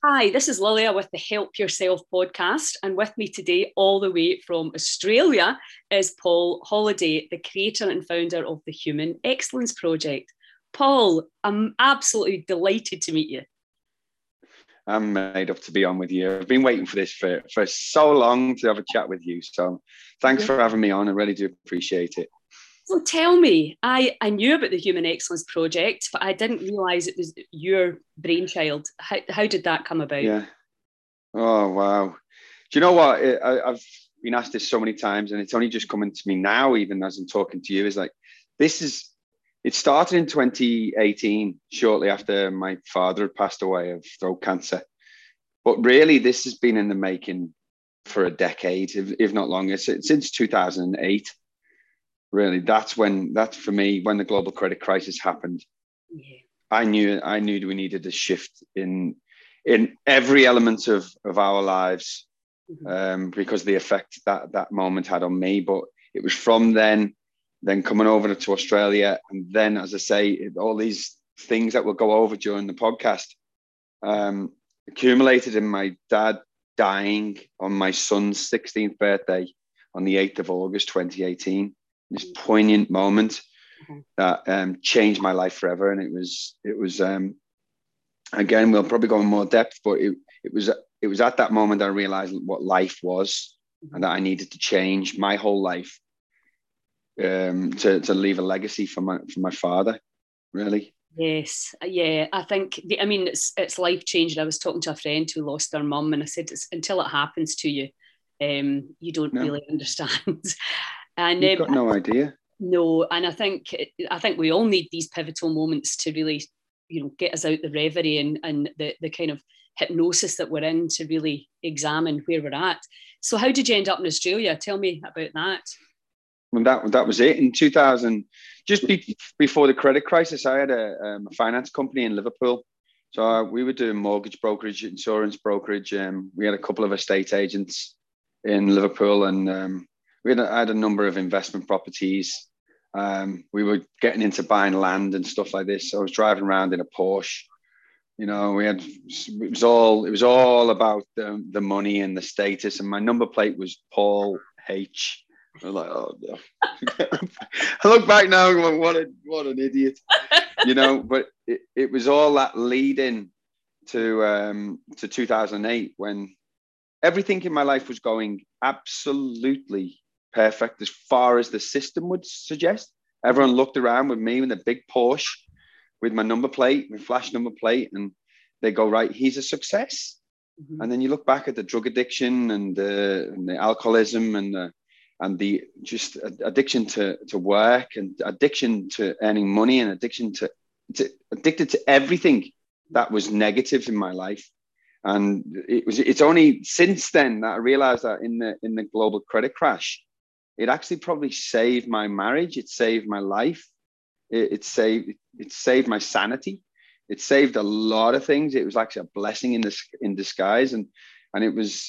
Hi, this is Lilia with the Help Yourself podcast. And with me today, all the way from Australia, is Paul Holliday, the creator and founder of the Human Excellence Project. Paul, I'm absolutely delighted to meet you. I'm made up to be on with you. I've been waiting for this for so long to have a chat with you. So thanks for having me on. I really do appreciate it. So tell me, I knew about the Human Excellence Project, but I didn't realise it was your brainchild. How did that come about? Yeah. Oh, wow. Do you know what? I've been asked this so many times, and it's only just coming to me now, even as I'm talking to you, is like, it started in 2018, shortly after my father had passed away of throat cancer. But really, this has been in the making for a decade, if not longer, since 2008. Really, that's for me when the global credit crisis happened. Yeah. I knew we needed a shift in every element of our lives, because of the effect that moment had on me. But it was from then coming over to Australia, and then, as I say, all these things that we'll go over during the podcast accumulated in my dad dying on my son's 16th birthday on the 8th of August 2018. This poignant moment that changed my life forever. And it was again, we'll probably go in more depth, but it was at that moment I realized what life was, and that I needed to change my whole life to leave a legacy for my father, really. Yes, yeah. I think it's life changing. I was talking to a friend who lost their mum, and I said, until it happens to you, you don't really understand. And you've got no idea. No, and I think we all need these pivotal moments to really, get us out the reverie and the kind of hypnosis that we're in, to really examine where we're at. So how did you end up in Australia? Tell me about that. Well, that was it. In 2000, just before the credit crisis, I had a finance company in Liverpool. So we were doing mortgage brokerage, insurance brokerage. We had a couple of estate agents in Liverpool, and I had a number of investment properties. We were getting into buying land and stuff like this. So I was driving around in a Porsche. It was all about the money and the status. And my number plate was Paul H. I was like, oh no. I look back now and go, what an idiot. But it was all that leading to 2008, when everything in my life was going absolutely perfect as far as the system would suggest. Everyone looked around with me in a big Porsche with my number plate, my flash number plate, and they go, right, he's a success. And then you look back at the drug addiction and the alcoholism and the just addiction to work, and addiction to earning money, and addicted to everything that was negative in my life. And it's only since then that I realized that in the global credit crash, it actually probably saved my marriage. It saved my life. It saved my sanity. It saved a lot of things. It was actually a blessing in disguise. And it was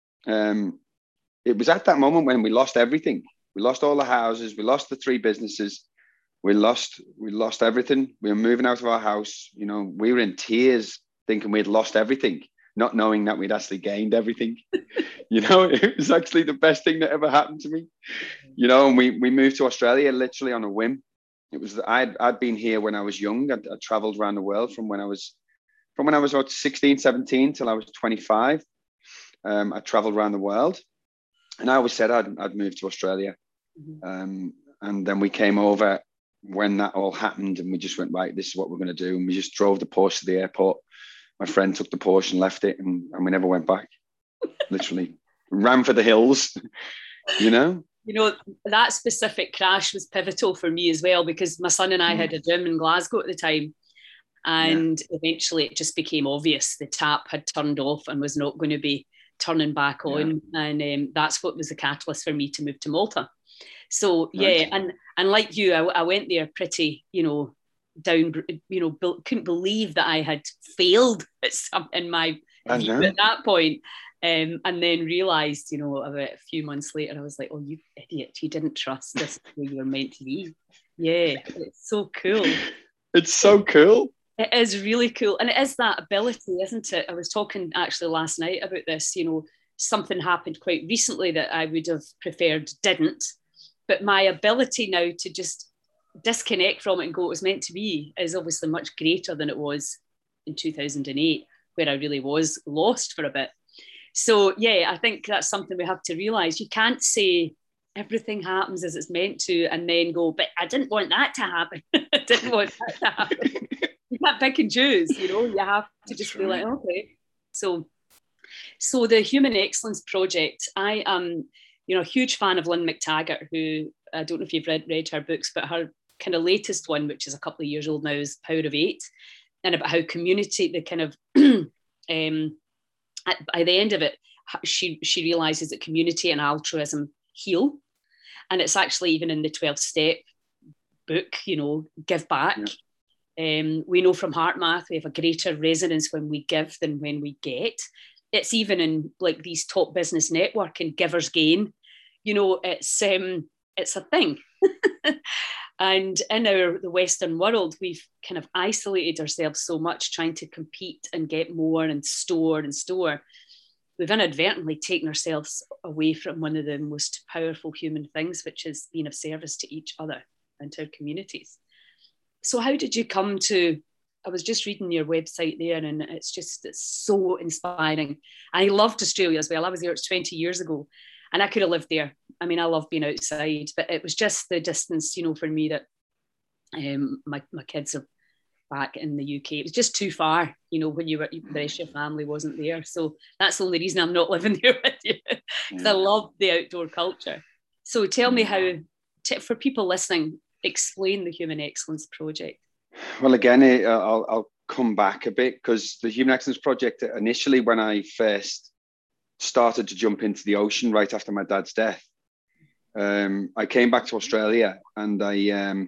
at that moment when we lost everything. We lost all the houses. We lost the 3 businesses. We lost everything. We were moving out of our house. We were in tears thinking we'd lost everything, not knowing that we'd actually gained everything. It was actually the best thing that ever happened to me. And we moved to Australia literally on a whim. I'd been here when I was young. I traveled around the world from when I was about 16, 17 till I was 25. I traveled around the world, and I always said I'd move to Australia. And then we came over when that all happened, and we just went, right, this is what we're going to do. And we just drove the Porsche to the airport. My friend took the Porsche and left it, and we never went back. Literally ran for the hills, that specific crash was pivotal for me as well, because my son and I had a gym in Glasgow at the time, and eventually it just became obvious the tap had turned off and was not going to be turning back on. And that's what was the catalyst for me to move to Malta. So and like you, I went there pretty down, couldn't believe that I had failed in my view at that point. And then realised, about a few months later, I was like, oh, you idiot, you didn't trust this where you were meant to be. Yeah, it's so cool. It's so cool. It is really cool. And it is that ability, isn't it? I was talking actually last night about this, something happened quite recently that I would have preferred didn't. But my ability now to just disconnect from it and go, it was meant to be, is obviously much greater than it was in 2008, where I really was lost for a bit. So, yeah, I think that's something we have to realise. You can't say everything happens as it's meant to and then go, but I didn't want that to happen. I didn't want that to happen. You can't pick and choose, you have to just be like, okay. So the Human Excellence Project, I am, a huge fan of Lynn McTaggart, who I don't know if you've read her books, but her kind of latest one, which is a couple of years old now, is Power of Eight, and about how community, the kind of, by the end of it, she realizes that community and altruism heal. And it's actually even in the 12-step book, give back. Yeah. We know from HeartMath, we have a greater resonance when we give than when we get. It's even in like these top business networking, givers gain. It's a thing. And in the Western world, we've kind of isolated ourselves so much trying to compete and get more and store. We've inadvertently taken ourselves away from one of the most powerful human things, which is being of service to each other and to our communities. So how did you come to, I was just reading your website there, and it's so inspiring. I loved Australia as well. I was there 20 years ago, and I could have lived there. I mean, I love being outside, but it was just the distance, for me, that my kids are back in the UK. It was just too far, when the rest of your family wasn't there. So that's the only reason I'm not living there with you, because I love the outdoor culture. So tell me how, for people listening, explain the Human Excellence Project. Well, again, I'll come back a bit, because the Human Excellence Project, initially when I first started to jump into the ocean right after my dad's death, I came back to Australia, and I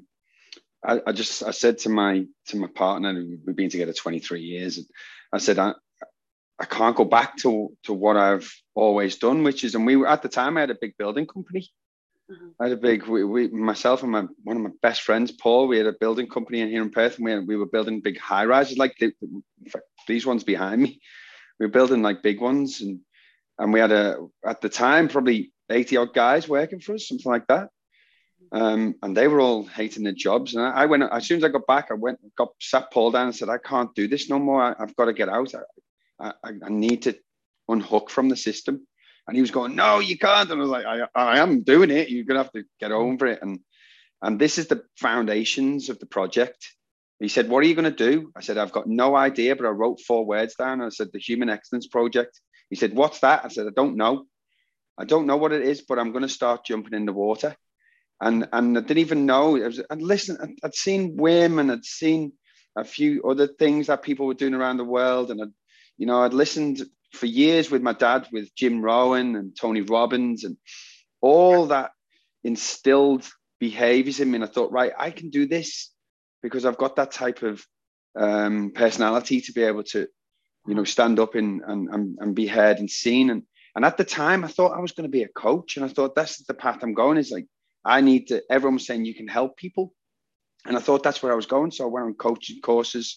said to my partner, we've been together 23 years, and I said, I can't go back to what I've always done, which is, and we were, at the time, I had a big building company. Mm-hmm. I had a big, myself and one of my best friends, Paul, we had a building company here in Perth, and we were building big high rises, like in fact, these ones behind me. We were building like big ones, and we had at the time, probably 80 odd guys working for us, something like that. And they were all hating their jobs. And I went, as soon as I got back, sat Paul down and said, I can't do this no more. I've got to get out. I need to unhook from the system. And he was going, no, you can't. And I was like, I am doing it. You're going to have to get over it. And this is the foundations of the project. He said, what are you going to do? I said, I've got no idea, but I wrote 4 words down. I said, the Human Excellence Project. He said, what's that? I said, I don't know. I don't know what it is, but I'm going to start jumping in the water. And I didn't even know. I'd seen WIM, and I'd seen a few other things that people were doing around the world. And I'd listened for years with my dad, with Jim Rohn and Tony Robbins, and all that instilled behaviors in me. And I thought, right, I can do this because I've got that type of personality to be able to, stand up and be heard and seen. And at the time, I thought I was going to be a coach. And I thought, that's the path I'm going, is like, everyone was saying you can help people. And I thought that's where I was going. So I went on coaching courses.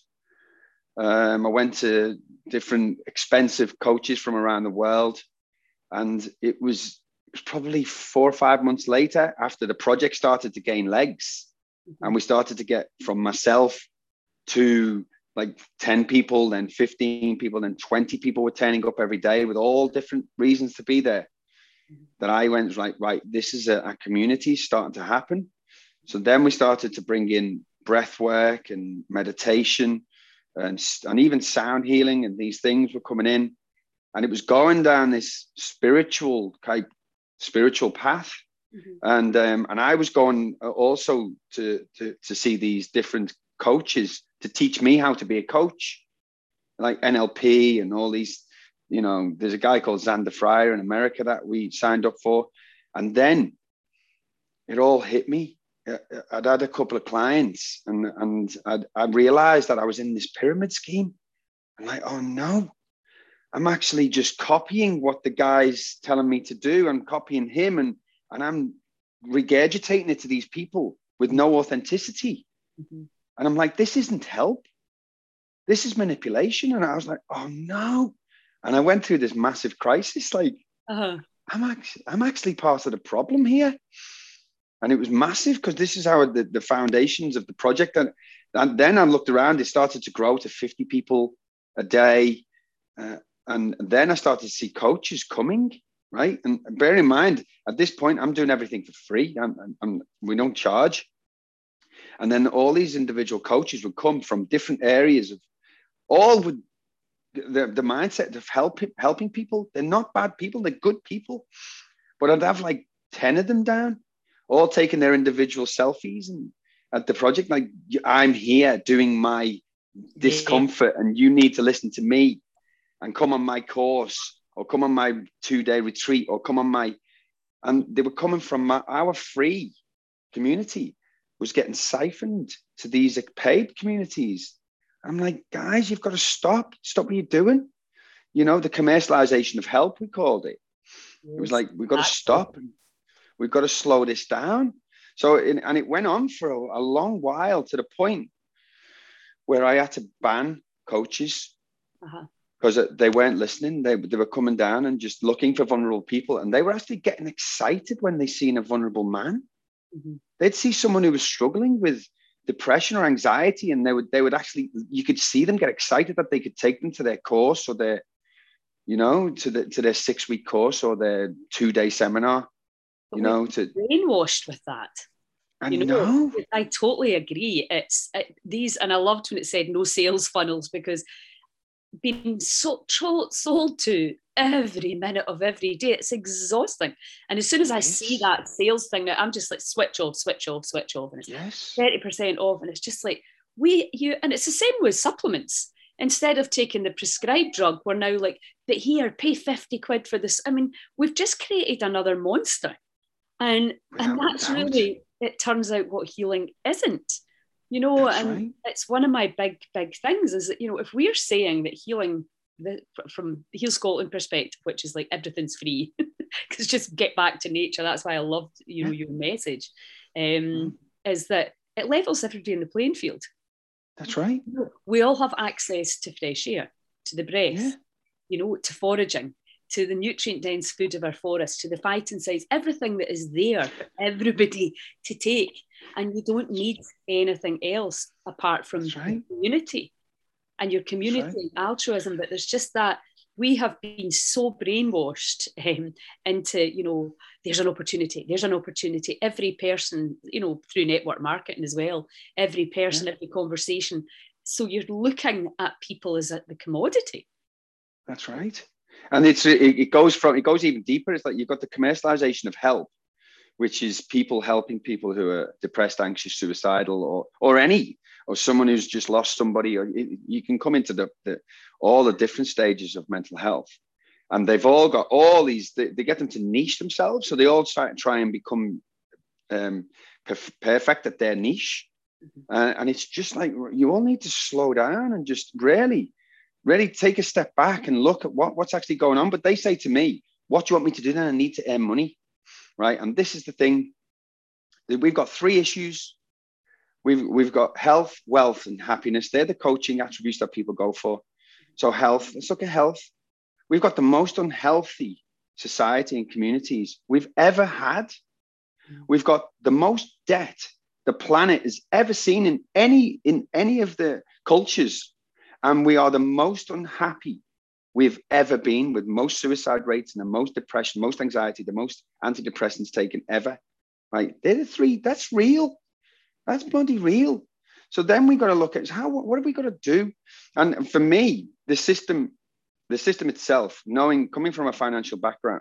I went to different expensive coaches from around the world. And it was probably 4 or 5 months later, after the project started to gain legs, and we started to get from myself to like 10 people, then 15 people, then 20 people were turning up every day with all different reasons to be there, that I went like, right, this is a community starting to happen. So then we started to bring in breath work and meditation and even sound healing, and these things were coming in, and it was going down this spiritual path. Mm-hmm. And I was going also to see these different coaches to teach me how to be a coach, like NLP and all these. There's a guy called Xander Fryer in America that we signed up for. And then it all hit me. I'd had a couple of clients, and I realized that I was in this pyramid scheme. I'm like, oh no, I'm actually just copying what the guy's telling me to do. I'm copying him, and I'm regurgitating it to these people with no authenticity. Mm-hmm. And I'm like, this isn't help. this is manipulation. And I was like, oh no. And I went through this massive crisis. Like, I'm actually part of the problem here. And it was massive because this is how the foundations of the project. And then I looked around, it started to grow to 50 people a day. And then I started to see coaches coming, right? And bear in mind, at this point, I'm doing everything for free. We don't charge. And then all these individual coaches would come from different areas of all with the mindset of helping people. They're not bad people, they're good people. But I'd have like 10 of them down, all taking their individual selfies and at the project, like, I'm here doing my discomfort and you need to listen to me and come on my course or come on my 2-day retreat or come on my, and they were coming from our free community was getting siphoned to these paid communities. I'm like, guys, you've got to stop what you're doing. You know, the commercialization of help, we called it. It was like, we've got to stop and we've got to slow this down. So, and it went on for a long while to the point where I had to ban coaches because they weren't listening. They were coming down and just looking for vulnerable people. And they were actually getting excited when they seen a vulnerable man. They'd see someone who was struggling with depression or anxiety, and they would actually, you could see them get excited that they could take them to their course or their, you know, to their 6-week course or their 2-day seminar. But brainwashed with that. I totally agree. It's these, and I loved when it said no sales funnels, because being sold to every minute of every day, it's exhausting. And as soon as I see that sales thing, I'm just like, switch off, and it's 30% off, and it's just like and it's the same with supplements. Instead of taking the prescribed drug, we're now like, but here, pay 50 quid for this. I mean, we've just created another monster. And that's really, it turns out, what healing isn't, you know. That's and it's one of my big things is that, you know, if we're saying that healing from the Heal Scotland perspective, which is like everything's free, because just get back to nature, that's why I loved, you know, your message, is that it levels everybody in the playing field. That's right. We all have access to fresh air, to the breath, you know, to foraging, to the nutrient-dense food of our forest, to the phytoncides, everything that is there for everybody to take. And you don't need anything else apart from community and your community altruism. But there's just that we have been so brainwashed into, you know, there's an opportunity. Every person, you know, through network marketing as well, every person, every conversation. So you're looking at people as at the commodity. That's right. And it goes even deeper. It's like you've got the commercialization of help, which is people helping people who are depressed, anxious, suicidal, or someone who's just lost somebody. Or you can come into all the different stages of mental health, and they've all got all these. They get them to niche themselves, so they all try and become perfect at their niche. And it's just like, you all need to slow down and just really take a step back and look at what's actually going on. But they say to me, what do you want me to do then? I need to earn money, right? And this is the thing. We've got 3 issues. We've got health, wealth, and happiness. They're the coaching attributes that people go for. So health, let's look at health. We've got the most unhealthy society and communities we've ever had. We've got the most debt the planet has ever seen in any of the cultures. And we are the most unhappy we've ever been, with most suicide rates and the most depression, most anxiety, the most antidepressants taken ever. Right? They're the 3. That's real. That's bloody real. So then we've got to look at what have we got to do? And for me, the system itself, coming from a financial background,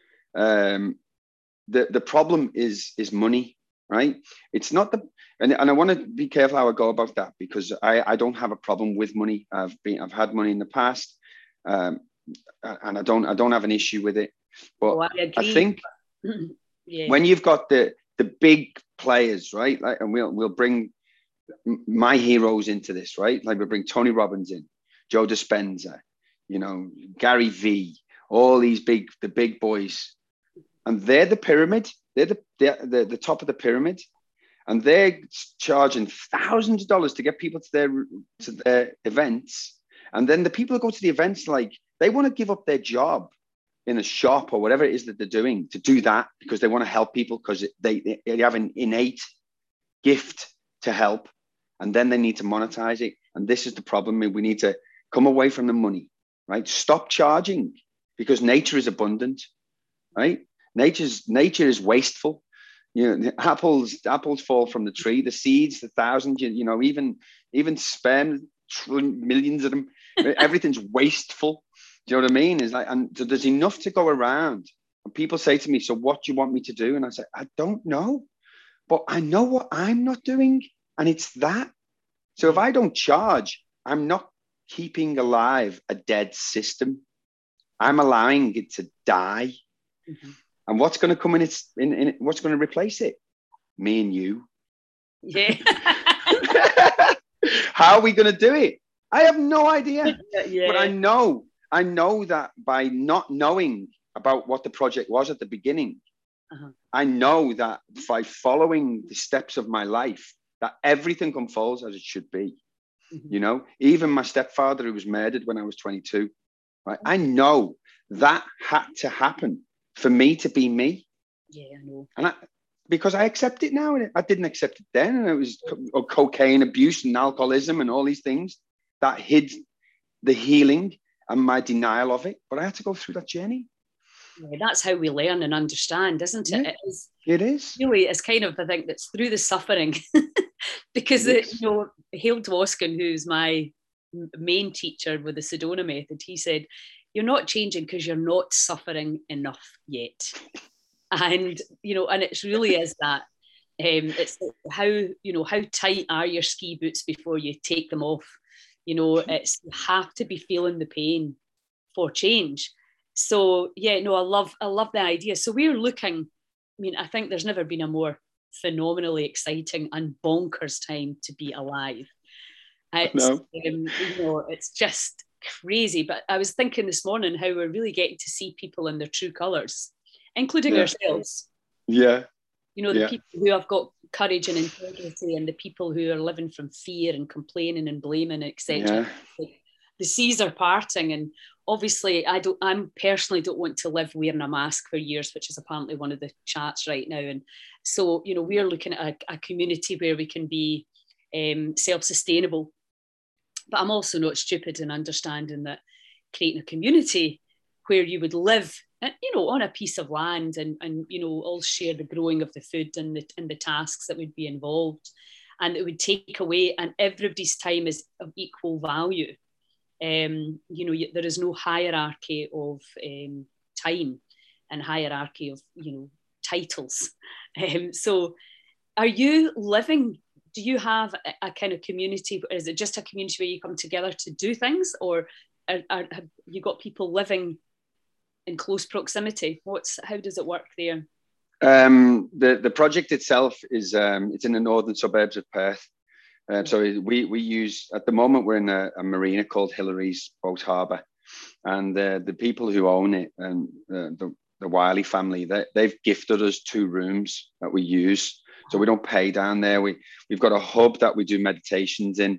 the problem is money, right? It's not and I want to be careful how I go about that, because I don't have a problem with money. I've had money in the past, and I don't have an issue with it. But I think when you've got the big players, right? Like, and we'll bring my heroes into this, right? Like, we'll bring Tony Robbins in, Joe Dispenza, you know, Gary V, all these the big boys, and they're the pyramid. They're the top of the pyramid. and they're charging thousands of dollars to get people to their events. And then the people who go to the events, like, they want to give up their job in a shop or whatever it is that they're doing to do that, because they want to help people, because they have an innate gift to help, and then they need to monetize it. And this is the problem. We need to come away from the money, right? Stop charging, because nature is abundant, right? Nature is wasteful. You know, apples fall from the tree, the seeds, the thousands, you know, even sperm, millions of them. Everything's wasteful. Do you know what I mean? Is like, and so there's enough to go around. And people say to me, "So what do you want me to do?" And I say, "I don't know, but I know what I'm not doing, and it's that." So if I don't charge, I'm not keeping alive a dead system. I'm allowing it to die. Mm-hmm. And what's going to come in its in what's going to replace it? Me and you. Yeah. How are we going to do it? I have no idea. Yeah. But I know that by not knowing about what the project was at the beginning, I know that by following the steps of my life, that everything unfolds as it should be. Mm-hmm. You know, even my stepfather, who was murdered when I was 22, right? I know that had to happen for me to be me. Yeah, I know. And because I accept it now. I didn't accept it then. And it was cocaine abuse and alcoholism and all these things that hid the healing and my denial of it. But I had to go through that journey. Yeah, that's how we learn and understand, isn't it? Yeah, it is. Really, it's kind of, I think, that's through the suffering. Because, you know, Hale Dwoskin, who's my main teacher with the Sedona method, he said, "You're not changing because you're not suffering enough yet." And, you know, and it really is that. It's how, you know, how tight are your ski boots before you take them off? You know, it's, you have to be feeling the pain for change. So yeah, no, I love the idea. So we're looking, I mean, I think there's never been a more phenomenally exciting and bonkers time to be alive. It's, you know, it's just crazy. But I was thinking this morning how we're really getting to see people in their true colours, including ourselves. Yeah. You know, the people who have got courage and integrity, and the people who are living from fear and complaining and blaming, etc. The seas are parting, and obviously I'm personally don't want to live wearing a mask for years, which is apparently one of the chats right now. And so, you know, we're looking at a community where we can be self-sustainable. But I'm also not stupid in understanding that creating a community where you would live, you know, on a piece of land, and you know, all share the growing of the food and the tasks that would be involved, and it would take away, and everybody's time is of equal value. You know, there is no hierarchy of time and hierarchy of, you know, titles. So are you living, do you have a kind of community, or is it just a community where you come together to do things, or have you got people living in close proximity? How does it work there? The project itself is it's in the northern suburbs of Perth. So we use, at the moment, we're in a marina called Hillary's Boat Harbour, and the people who own it, and the Wiley family, they've gifted us 2 rooms that we use. So we don't pay down there. We've got a hub that we do meditations in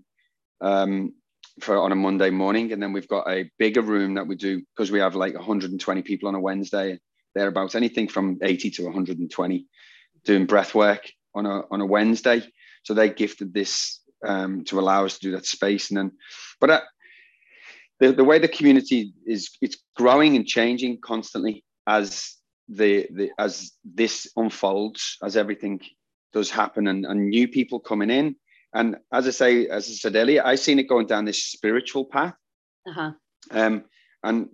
on a Monday morning, and then we've got a bigger room that we do, because we have like 120 people on a Wednesday, thereabouts, anything from 80 to 120 doing breath work on a Wednesday. So they gifted this to allow us to do that space. And then, but the way the community is, it's growing and changing constantly as as this unfolds, as everything does happen, and new people coming in. And as I said earlier, I've seen it going down this spiritual path. And I'm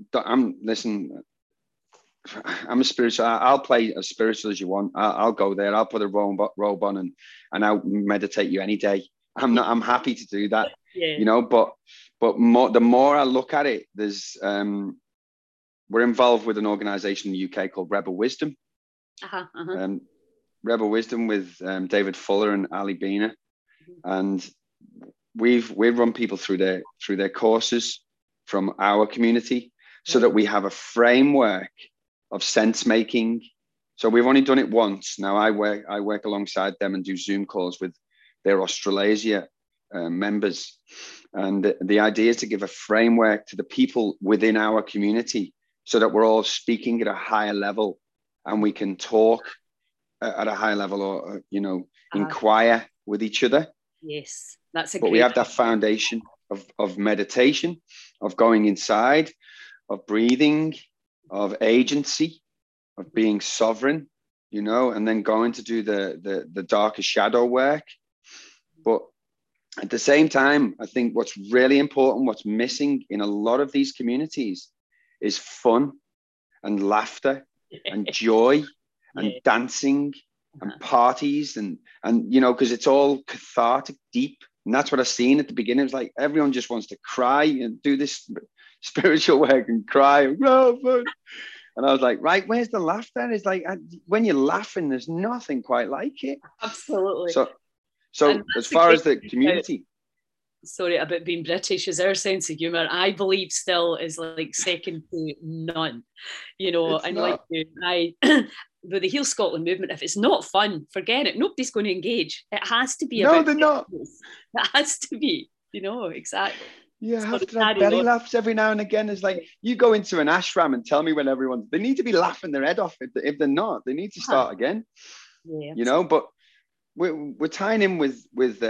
a spiritual. I'll play as spiritual as you want. I'll go there. I'll put a robe on and I'll meditate you any day. I'm happy to do that. Yeah. You know, but the more I look at it, there's we're involved with an organization in the UK called Rebel Wisdom. Rebel Wisdom with David Fuller and Ali Bina. And we've run people through their courses from our community, so that we have a framework of sense making, So we've only done it once. Now I work alongside them and do Zoom calls with their Australasia members. And the idea is to give a framework to the people within our community so that we're all speaking at a higher level and we can talk at a higher level, or, inquire with each other. Yes, that's a But we have that foundation of meditation, of going inside, of breathing, of agency, of being sovereign, and then going to do the darker shadow work. But at the same time, I think what's really important, what's missing in a lot of these communities is fun and laughter and joy and dancing and parties and because it's all cathartic, deep. And that's what I've seen at the beginning. It's like everyone just wants to cry and do this spiritual work and cry. And I was like, right, where's the laughter? It's like when you're laughing, there's nothing quite like it. Absolutely. So as far as the community, sorry, about being British, is our sense of humour, I believe, still is like second to none. And not. Like with the Heal Scotland movement, if it's not fun, forget it. Nobody's going to engage. It has to be. No, they're not. It has to be. Exactly. Yeah, have to have belly laughs every now and again. It's like you go into an ashram and tell me when they need to be laughing their head off. If they're not, they need to start again. Yeah, but we're tying in with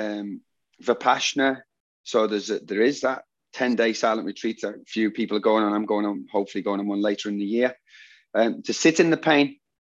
Vipassana. So there is that 10-day silent retreat that a few people are going on. I'm going on, hopefully going on one later in the year. To sit in the pain,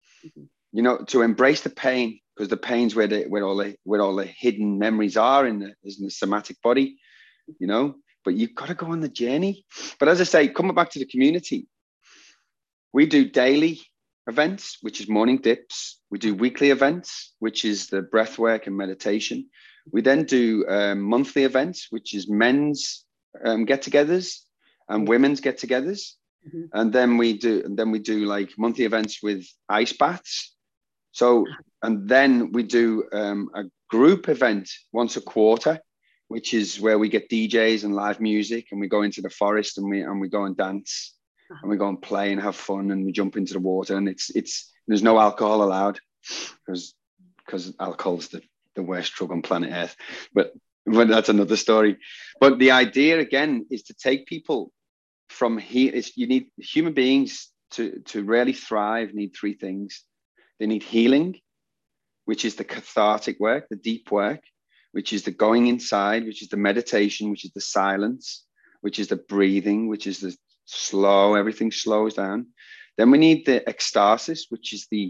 to embrace the pain, because the pain's where all the hidden memories are in the somatic body, But you've got to go on the journey. But as I say, coming back to the community, we do daily events, which is morning dips. We do weekly events, which is the breath work and meditation. We then do monthly events, which is men's get-togethers and women's get-togethers. Mm-hmm. And then we do like monthly events with ice baths. So, and then we do a group event once a quarter, which is where we get DJs and live music, and we go into the forest and we go and dance, and we go and play and have fun, and we jump into the water, and it's there's no alcohol allowed because alcohol's the worst drug on planet Earth, but that's another story. But the idea again is to take people from here. You need human beings to really thrive. Need three things. They need healing, which is the cathartic work, the deep work, which is the going inside, which is the meditation, which is the silence, which is the breathing, which is the slow, everything slows down. Then we need the ecstasis, which is the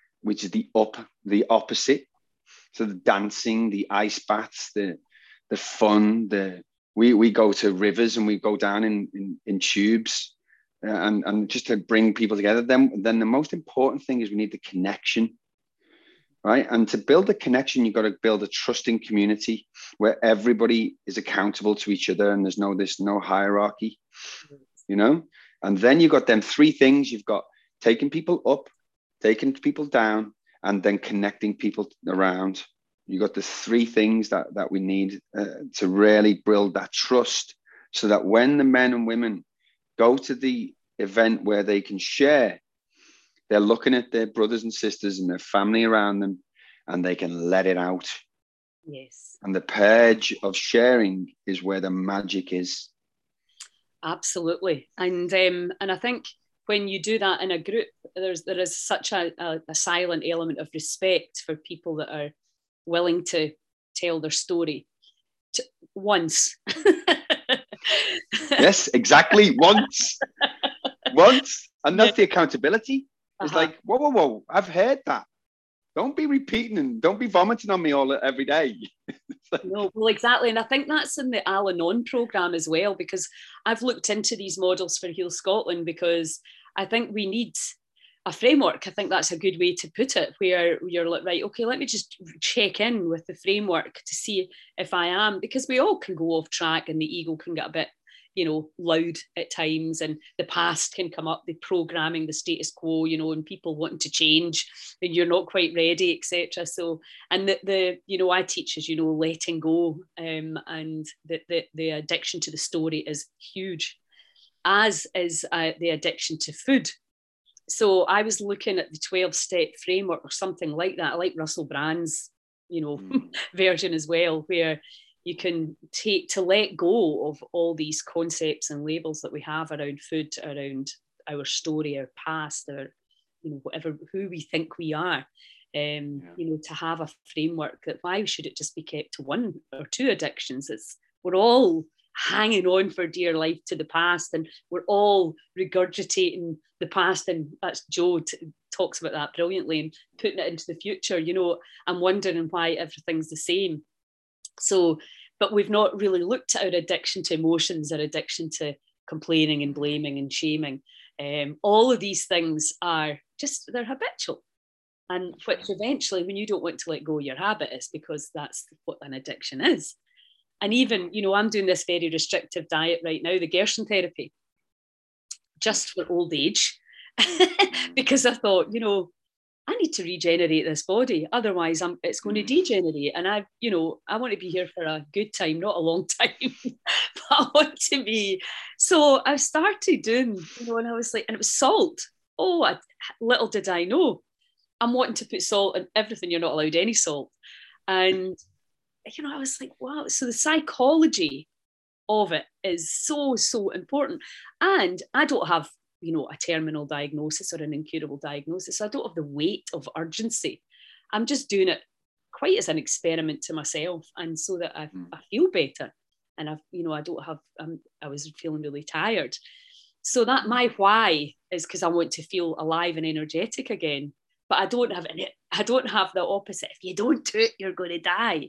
opposite. So the dancing, the ice baths, the fun, we go to rivers and we go down in tubes and just to bring people together. Then the most important thing is we need the connection. Right. And to build a connection, you've got to build a trusting community where everybody is accountable to each other and there's no hierarchy, and then you've got them three things. You've got taking people up, taking people down, and then connecting people around. You've got the three things that we need to really build that trust, so that when the men and women go to the event where they can share, they're looking at their brothers and sisters and their family around them, and they can let it out. Yes. And the purge of sharing is where the magic is. Absolutely. And I think when you do that in a group, there is such a silent element of respect for people that are willing to tell their story once. Yes, exactly. Once. And that's the accountability. It's like, whoa, I've heard that. Don't be repeating and don't be vomiting on me every day. No, well, exactly. And I think that's in the Al-Anon programme as well, because I've looked into these models for Heal Scotland, because I think we need a framework. I think that's a good way to put it, where you're like, right, okay, let me just check in with the framework to see if I am, because we all can go off track and the ego can get a bit loud at times, and the past can come up, the programming, the status quo, and people wanting to change and you're not quite ready, etc. So, and I teach, as letting go, and the addiction to the story is huge, as is the addiction to food. So I was looking at the 12-step framework or something like that. I like Russell Brand's, version as well, where you can take to let go of all these concepts and labels that we have around food, around our story, our past, our, whatever, who we think we are. To have a framework that why should it just be kept to one or two addictions? We're all hanging on for dear life to the past, and we're all regurgitating the past, and that's Joe talks about that brilliantly, and putting it into the future. I'm wondering why everything's the same. So, but we've not really looked at our addiction to emotions, our addiction to complaining and blaming and shaming. All of these things are just, they're habitual. And which eventually, when you don't want to let go of your habit, is because that's what an addiction is. And even, I'm doing this very restrictive diet right now, the Gerson therapy, just for old age, because I thought, I need to regenerate this body. Otherwise, it's going to degenerate. And I want to be here for a good time, not a long time. But I want to be. So I started doing, and I was like, and it was salt. Oh, little did I know. I'm wanting to put salt in everything. You're not allowed any salt. And, I was like, wow. So the psychology of it is so, so important. And I don't have, a terminal diagnosis or an incurable diagnosis. I don't have the weight of urgency. I'm just doing it quite as an experiment to myself, and so that I feel better. And I was feeling really tired. So that my why is because I want to feel alive and energetic again. But I don't have the opposite. If you don't do it, you're going to die,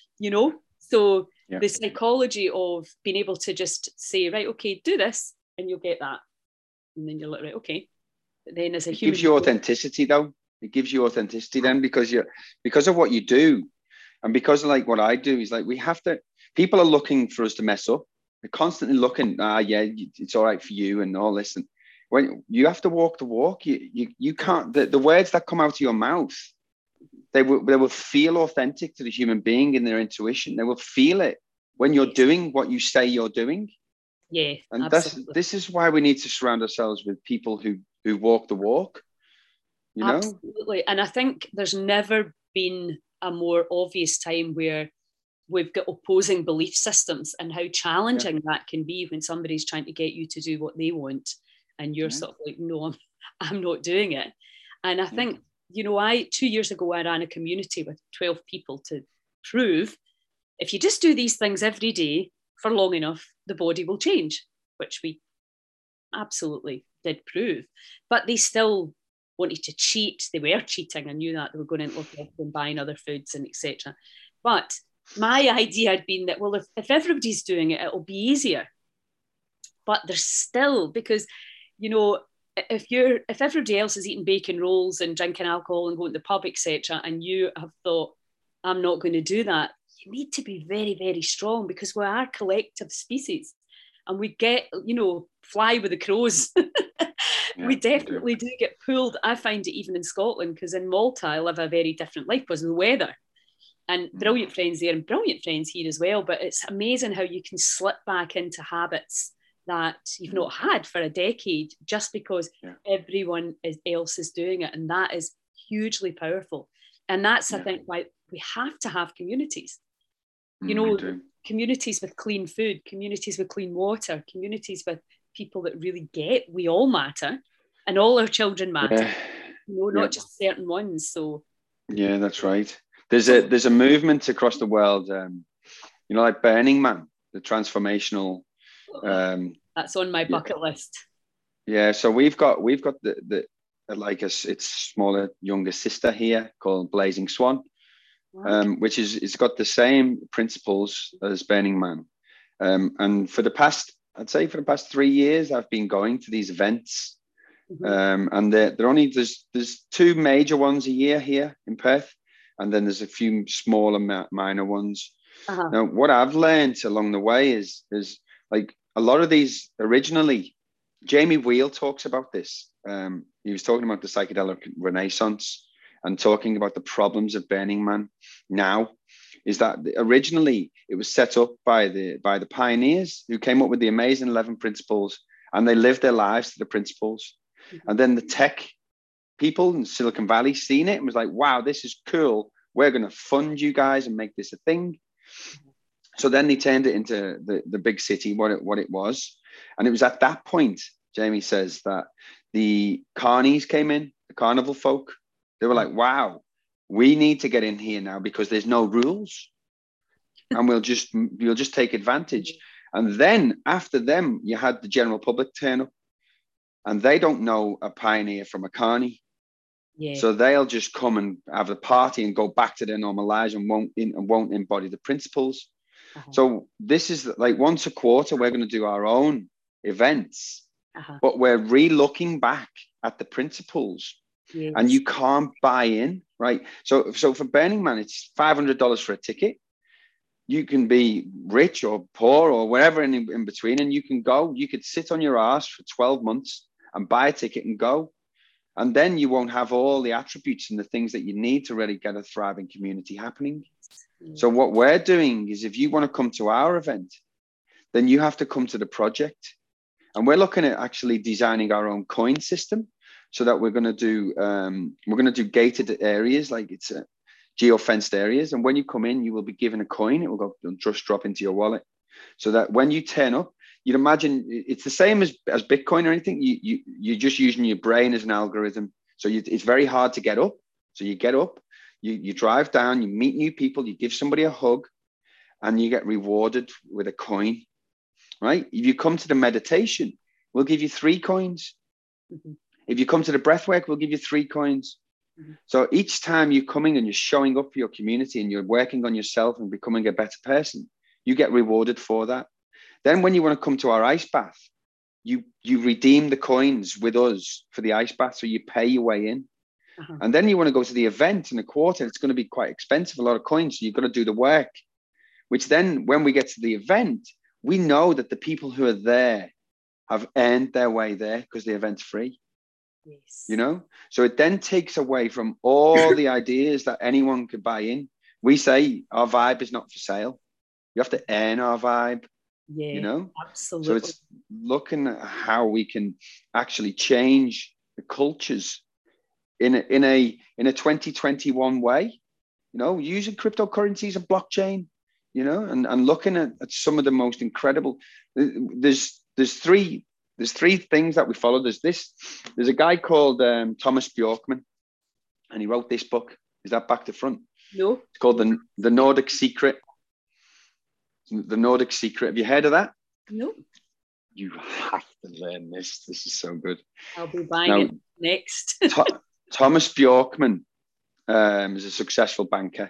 So the psychology of being able to just say, right, okay, do this and you'll get that. And then you're like, right, okay. But then as a human, gives you authenticity though. It gives you authenticity then because of what you do. And because of like what I do is like, people are looking for us to mess up. They're constantly looking, it's all right for you and all this. And when you have to walk the walk, you can't, the words that come out of your mouth, they will feel authentic to the human being in their intuition. They will feel it when you're doing what you say you're doing. Yeah. And this is why we need to surround ourselves with people who walk the walk, Absolutely. And I think there's never been a more obvious time where we've got opposing belief systems and how challenging that can be when somebody's trying to get you to do what they want. And you're sort of like, no, I'm not doing it. And I think, 2 years ago, I ran a community with 12 people to prove if you just do these things every day for long enough, the body will change, which we absolutely did prove. But they still wanted to cheat. They were cheating. I knew that. They were going into and buying other foods and etc. But my idea had been that, well, if everybody's doing it, it'll be easier. But there's still, because if everybody else is eating bacon rolls and drinking alcohol and going to the pub, etc., and you have thought, I'm not going to do that, you need to be very, very strong, because we are a collective species and we get, fly with the crows. We definitely do get pulled. I find it even in Scotland, because in Malta, I live a very different life because of the weather. And brilliant friends there and brilliant friends here as well. But it's amazing how you can slip back into habits that you've not had for a decade just because everyone else is doing it. And that is hugely powerful. And that's, I think, why we have to have communities. Communities with clean food, communities with clean water, communities with people that really get we all matter and all our children matter, not just certain ones. So that's right. There's a movement across the world, like Burning Man, the transformational. That's on my bucket list. Yeah, so we've got the like its smaller younger sister here called Blazing Swan, which it's got the same principles as Burning Man, and for the past 3 years I've been going to these events, and they're only there's two major ones a year here in Perth, and then there's a few smaller minor ones. Now, what I've learned along the way is like a lot of these originally, Jamie Wheal talks about this. He was talking about the psychedelic renaissance and talking about the problems of Burning Man now, is that originally it was set up by the pioneers who came up with the amazing 11 principles, and they lived their lives to the principles. And then the tech people in Silicon Valley seen it and was like, wow, this is cool. We're going to fund you guys and make this a thing. So then they turned it into the big city, what it was. And it was at that point, Jamie says, that the carnies came in, the carnival folk. They were like, wow, we need to get in here now because there's no rules. And we'll just take advantage. And then after them, you had the general public turn up. And they don't know a pioneer from a carny. Yeah. So they'll just come and have a party and go back to their normal lives and won't embody the principles. So this is like once a quarter, we're going to do our own events, but we're re-looking back at the principles. Yes. And you can't buy in, right? So for Burning Man, it's $500 for a ticket. You can be rich or poor or wherever in between, and you can go. You could sit on your ass for 12 months and buy a ticket and go. And then you won't have all the attributes and the things that you need to really get a thriving community happening. So what we're doing is, if you want to come to our event, then you have to come to the project. And we're looking at actually designing our own coin system, so that we're going to do gated areas, like it's geo-fenced areas. And when you come in, you will be given a coin. It will just drop into your wallet, so that when you turn up, you'd imagine it's the same as Bitcoin or anything. You're just using your brain as an algorithm. So it's very hard to get up. So you get up. You drive down, you meet new people, you give somebody a hug, and you get rewarded with a coin, right? If you come to the meditation, we'll give you 3 coins. Mm-hmm. If you come to the breath work, we'll give you 3 coins. Mm-hmm. So each time you're coming and you're showing up for your community and you're working on yourself and becoming a better person, you get rewarded for that. Then when you want to come to our ice bath, you redeem the coins with us for the ice bath. So you pay your way in. And then you want to go to the event in a quarter. It's going to be quite expensive, a lot of coins. So you've got to do the work, which then when we get to the event, we know that the people who are there have earned their way there because the event's free. Yes. You know, so it then takes away from all the ideas that anyone could buy in. We say our vibe is not for sale. You have to earn our vibe. Yeah, you know, absolutely. So it's looking at how we can actually change the cultures in a 2021 way, you know, using cryptocurrencies and blockchain, you know, and looking at some of the most incredible. There's 3 things that we follow. There's a guy called Thomas Bjorkman, and he wrote this book. Is that back to front? No. It's called the Nordic Secret. The Nordic Secret. Have you heard of that? No. You have to learn this. This is so good. I'll be buying it next. Thomas Bjorkman is a successful banker,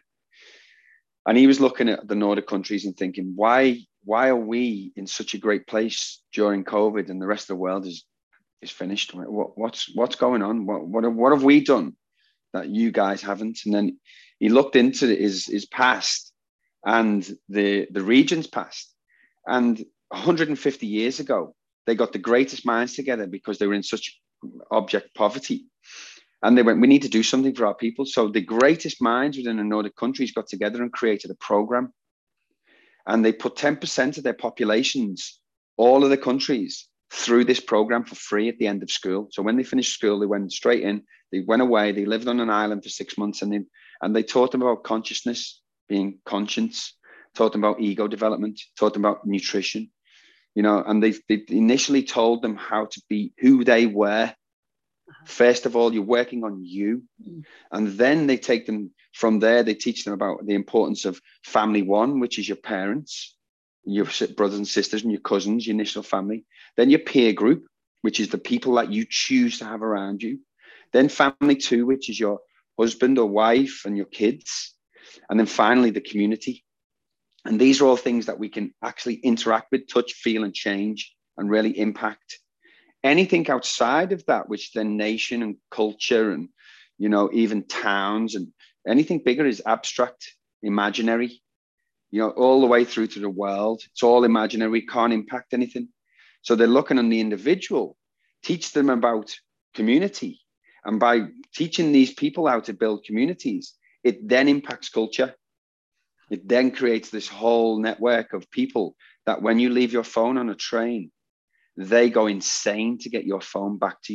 and he was looking at the Nordic countries and thinking, why are we in such a great place during COVID and the rest of the world is finished? What's going on? What have we done that you guys haven't? And then he looked into his past and the region's past, and 150 years ago they got the greatest minds together because they were in such abject poverty. And they went, we need to do something for our people. So the greatest minds within the Nordic countries got together and created a program. And they put 10% of their populations, all of the countries, through this program for free at the end of school. So when they finished school, they went straight in, they went away, they lived on an island for 6 months, and they taught them about consciousness, being conscious, taught them about ego development, taught them about nutrition, you know, and they initially told them how to be who they were. First of all, you're working on you. And then they take them from there. They teach them about the importance of family one, which is your parents, your brothers and sisters and your cousins, your initial family. Then your peer group, which is the people that you choose to have around you. Then family two, which is your husband or wife and your kids. And then finally, the community. And these are all things that we can actually interact with, touch, feel, and change, and really impact. Anything outside of that, which then nation and culture and, you know, even towns and anything bigger is abstract, imaginary, you know, all the way through to the world. It's all imaginary, can't impact anything. So they're looking on the individual, teach them about community. And by teaching these people how to build communities, it then impacts culture. It then creates this whole network of people that when you leave your phone on a train, they go insane to get your phone back to you.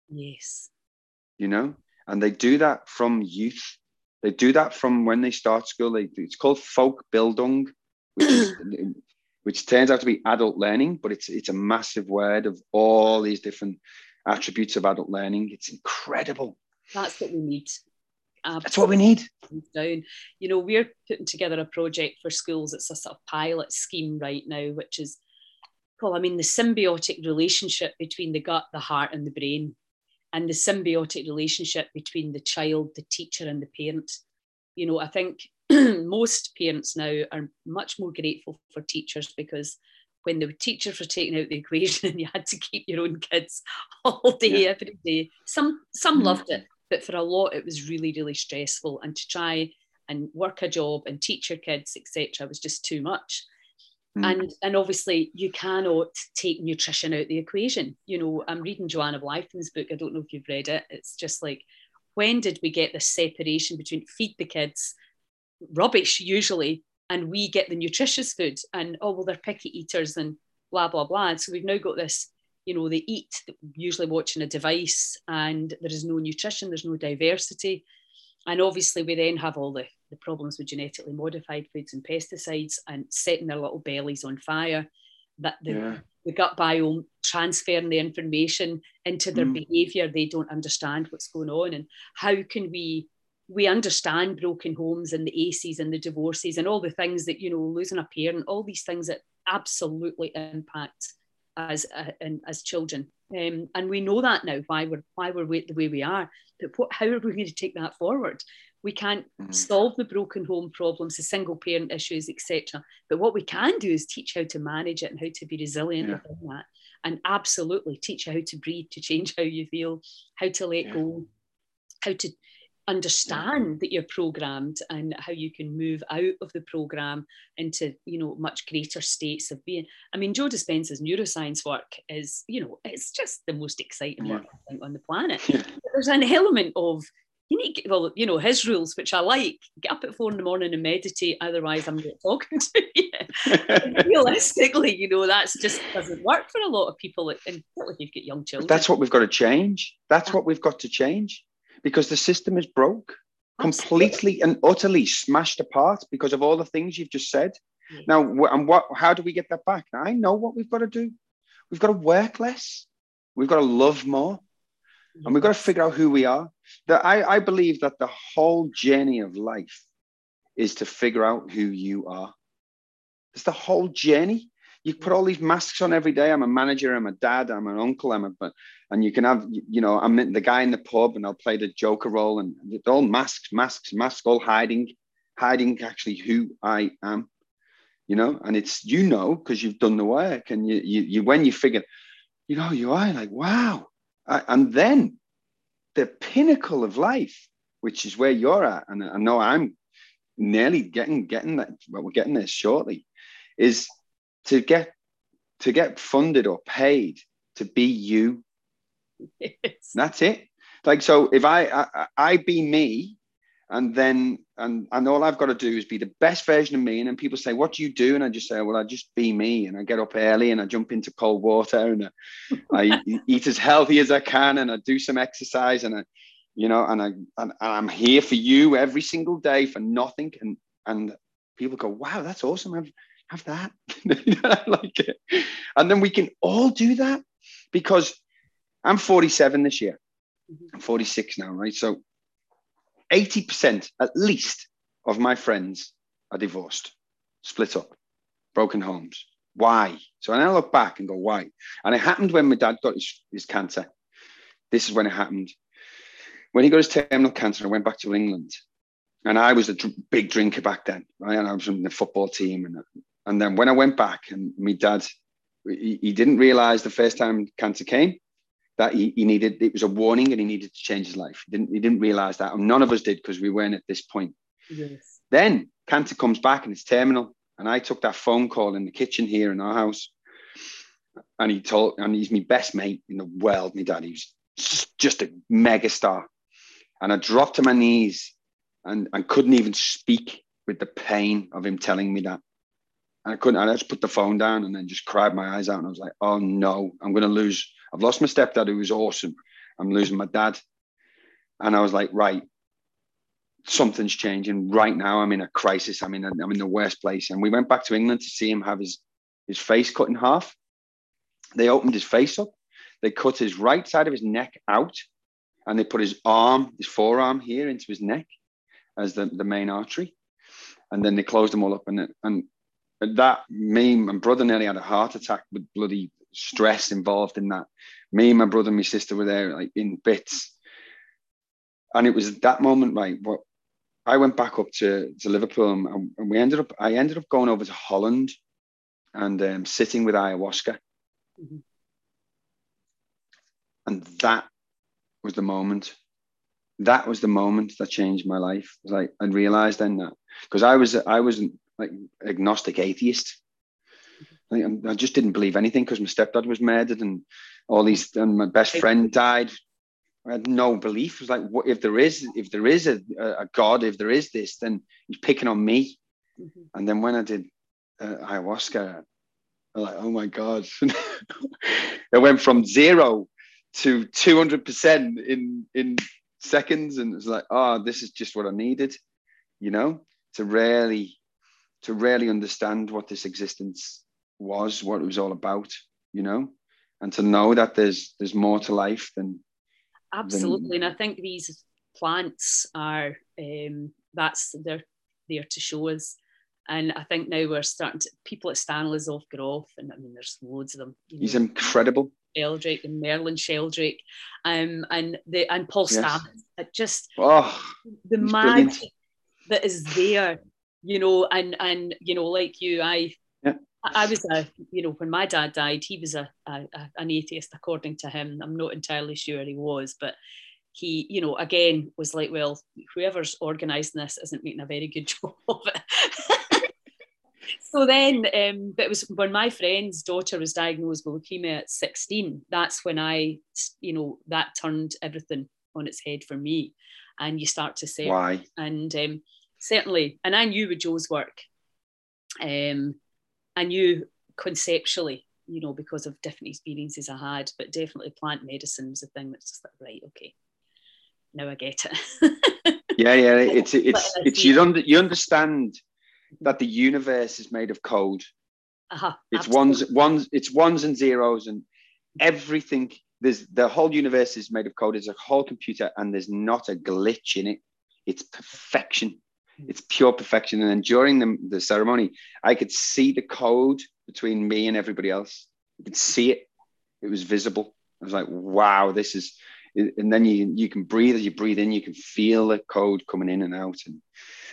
Yes. You know, and they do that from youth. They do that from when they start school. It's called Folkbildung, which turns out to be adult learning, but it's a massive word of all these different attributes of adult learning. It's incredible. That's what we need. Absolutely. That's what we need. Down. You know, we're putting together a project for schools. It's a sort of pilot scheme right now, which is, well, I mean, the symbiotic relationship between the gut, the heart, and the brain, and the symbiotic relationship between the child, the teacher, and the parent. You know, I think most parents now are much more grateful for teachers, because when the teachers were taken out of the equation and you had to keep your own kids all day, every day, some loved it, but for a lot it was really, really stressful. And to try and work a job and teach your kids, etc., was just too much. And obviously you cannot take nutrition out of the equation. You know, I'm reading Joanna Blythen's book. I don't know if you've read it. It's just like, when did we get this separation between feed the kids rubbish usually, and we get the nutritious food, and oh well, they're picky eaters and blah blah blah. And so we've now got this, you know, they eat usually watching a device, and there is no nutrition, there's no diversity. And obviously we then have all the problems with genetically modified foods and pesticides, and setting their little bellies on fire, that the gut biome transferring the information into their behavior. They don't understand what's going on. And how can we understand broken homes and the ACEs and the divorces and all the things that, you know, losing a parent, all these things that absolutely impact as children. And we know that now, why we're the way we are. But how are we going to take that forward? We can't solve the broken home problems, the single parent issues, etc. But what we can do is teach how to manage it and how to be resilient within that. And absolutely teach you how to breathe, to change how you feel, how to let go, how to understand that you're programmed, and how you can move out of the program into, you know, much greater states of being. I mean, Joe Dispenza's neuroscience work is, you know, it's just the most exciting work, I think, on the planet. There's an element of, you need, well, you know, his rules, which I like: get up at 4 a.m. and meditate, otherwise I'm not talking to you. Realistically, you know, that's just doesn't work for a lot of people, and particularly if you've got young children. But that's what we've got to change. That's what we've got to change, because the system is broke, completely and utterly smashed apart because of all the things you've just said. Now, and how do we get that back? Now, I know what we've got to do. We've got to work less. We've got to love more. And we've got to figure out who we are. I believe that the whole journey of life is to figure out who you are. It's the whole journey. You put all these masks on every day. I'm a manager, I'm a dad, I'm an uncle, and you can have, you know, I'm the guy in the pub and I'll play the Joker role, and it's all masks, all hiding actually who I am, you know. And it's, you know, because you've done the work, and you when you figure, you know, you are like, wow. And then the pinnacle of life, which is where you're at, and I know I'm nearly getting that, but we're getting there shortly, is to get funded or paid to be you. Yes. That's it. Like, so if I be me, and all I've got to do is be the best version of me. And then people say, what do you do? And I just say, well, I just be me. And I get up early and I jump into cold water, and I eat as healthy as I can, and I do some exercise, and I'm here for you every single day for nothing. And people go, wow, that's awesome. Have that. I like it. And then we can all do that, because I'm 47 this year. I'm 46 now, right? So 80% at least of my friends are divorced, split up, broken homes. Why? So I look back and go, why? And it happened when my dad got his cancer. This is when it happened. When he got his terminal cancer, I went back to England. And I was a big drinker back then, right? And I was in the football team. And then when I went back, and my dad, he didn't realize the first time cancer came that it was a warning, and he needed to change his life. He didn't realize that. And none of us did, because we weren't at this point. Yes. Then cancer comes back and it's terminal. And I took that phone call in the kitchen here in our house. And he's my best mate in the world, my dad. He was just a mega star. And I dropped to my knees and couldn't even speak with the pain of him telling me that. And I just put the phone down and then just cried my eyes out. And I was like, oh no, I'm going to lose. I've lost my stepdad, who was awesome. I'm losing my dad. And I was like, right, something's changing right now. I'm in a crisis. I'm in the worst place. And we went back to England to see him have his face cut in half. They opened his face up. They cut his right side of his neck out, and they put his forearm here into his neck as the main artery. And then they closed them all up. And that, me, my brother nearly had a heart attack with bloody stress involved in that. Me, my brother, and my sister were there like in bits. And it was that moment, right? What I went back up to Liverpool, and I ended up going over to Holland and sitting with ayahuasca. Mm-hmm. And that was the moment. That was the moment that changed my life. It was like I realized then that, because I was like agnostic atheist. I just didn't believe anything because my stepdad was murdered and and my best friend died. I had no belief. It was like, what if there is a God, if there is this, then he's picking on me. Mm-hmm. And then when I did ayahuasca, I'm like, oh my God. It went from 0 to 200% in seconds. And it was like, oh, this is just what I needed, to really understand what this existence was, what it was all about, and to know that there's more to life than. Absolutely. And I think these plants are, they're there to show us. And I think now we're starting to, people at Stanislav Grof, and I mean, there's loads of them. He's incredible. Sheldrake and Merlin Sheldrake, and Paul Stamets. It just the magic that is there, and like you, I was when my dad died, he was an atheist, according to him. I'm not entirely sure he was, but he, again, was like, well, whoever's organising this isn't making a very good job of it. So then, but it was when my friend's daughter was diagnosed with leukemia at 16, that's when that turned everything on its head for me. And you start to say, why? And certainly, and I knew with Joe's work, I knew conceptually, because of different experiences I had, but definitely plant medicine was a thing that's just like, right, okay, now I get it. It's you understand that the universe is made of code. It's ones and zeros, and everything. The whole universe is made of code. It's a whole computer, and there's not a glitch in it. It's perfection. It's pure perfection. And then during the ceremony, I could see the code between me and everybody else. You could see it. It was visible. I was like, wow, this is. And then you can breathe. As you breathe in, you can feel the code coming in and out, and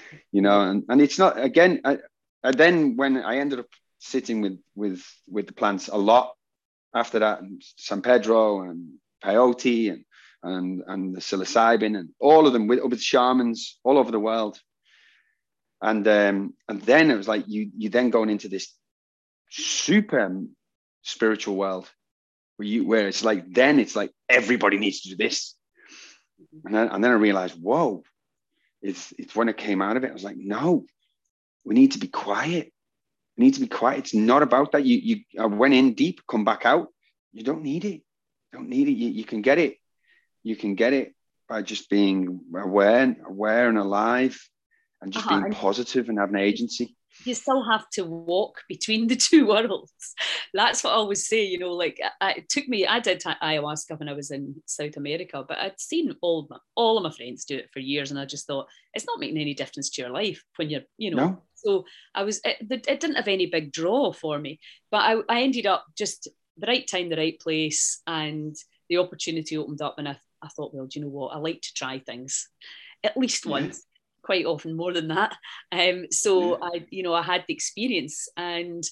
and it's not, again. I then, when I ended up sitting with the plants a lot after that, and San Pedro and peyote and the psilocybin and all of them with shamans all over the world. And then it was like you then going into this super spiritual world where it's like everybody needs to do this. And then I realized, whoa, it's when I came out of it, I was like, no, we need to be quiet. We need to be quiet. It's not about that. I went in deep, come back out. You don't need it. Don't need it. You can get it. You can get it by just being aware and alive, and just being positive and having agency. You still have to walk between the two worlds. That's what I always say, it took me, I did ayahuasca when I was in South America, but I'd seen all of my friends do it for years, and I just thought, it's not making any difference to your life when you're, No. So it didn't have any big draw for me, but I ended up just the right time, the right place, and the opportunity opened up, and I thought, well, do you know what? I like to try things at least once. Quite often more than that. I had the experience, and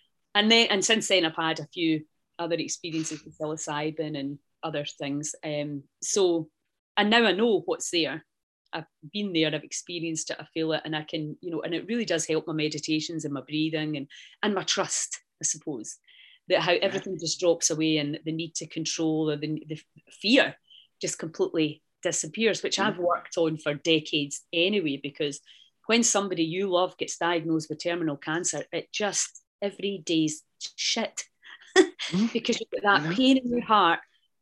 since then I've had a few other experiences with psilocybin and other things. And now I know what's there. I've been there, I've experienced it, I feel it, and I can, and it really does help my meditations and my breathing and my trust, I suppose, that how everything just drops away, and the need to control, or the fear just completely disappears, which I've worked on for decades anyway, because when somebody you love gets diagnosed with terminal cancer, it just, every day's shit. Because you've got that pain in your heart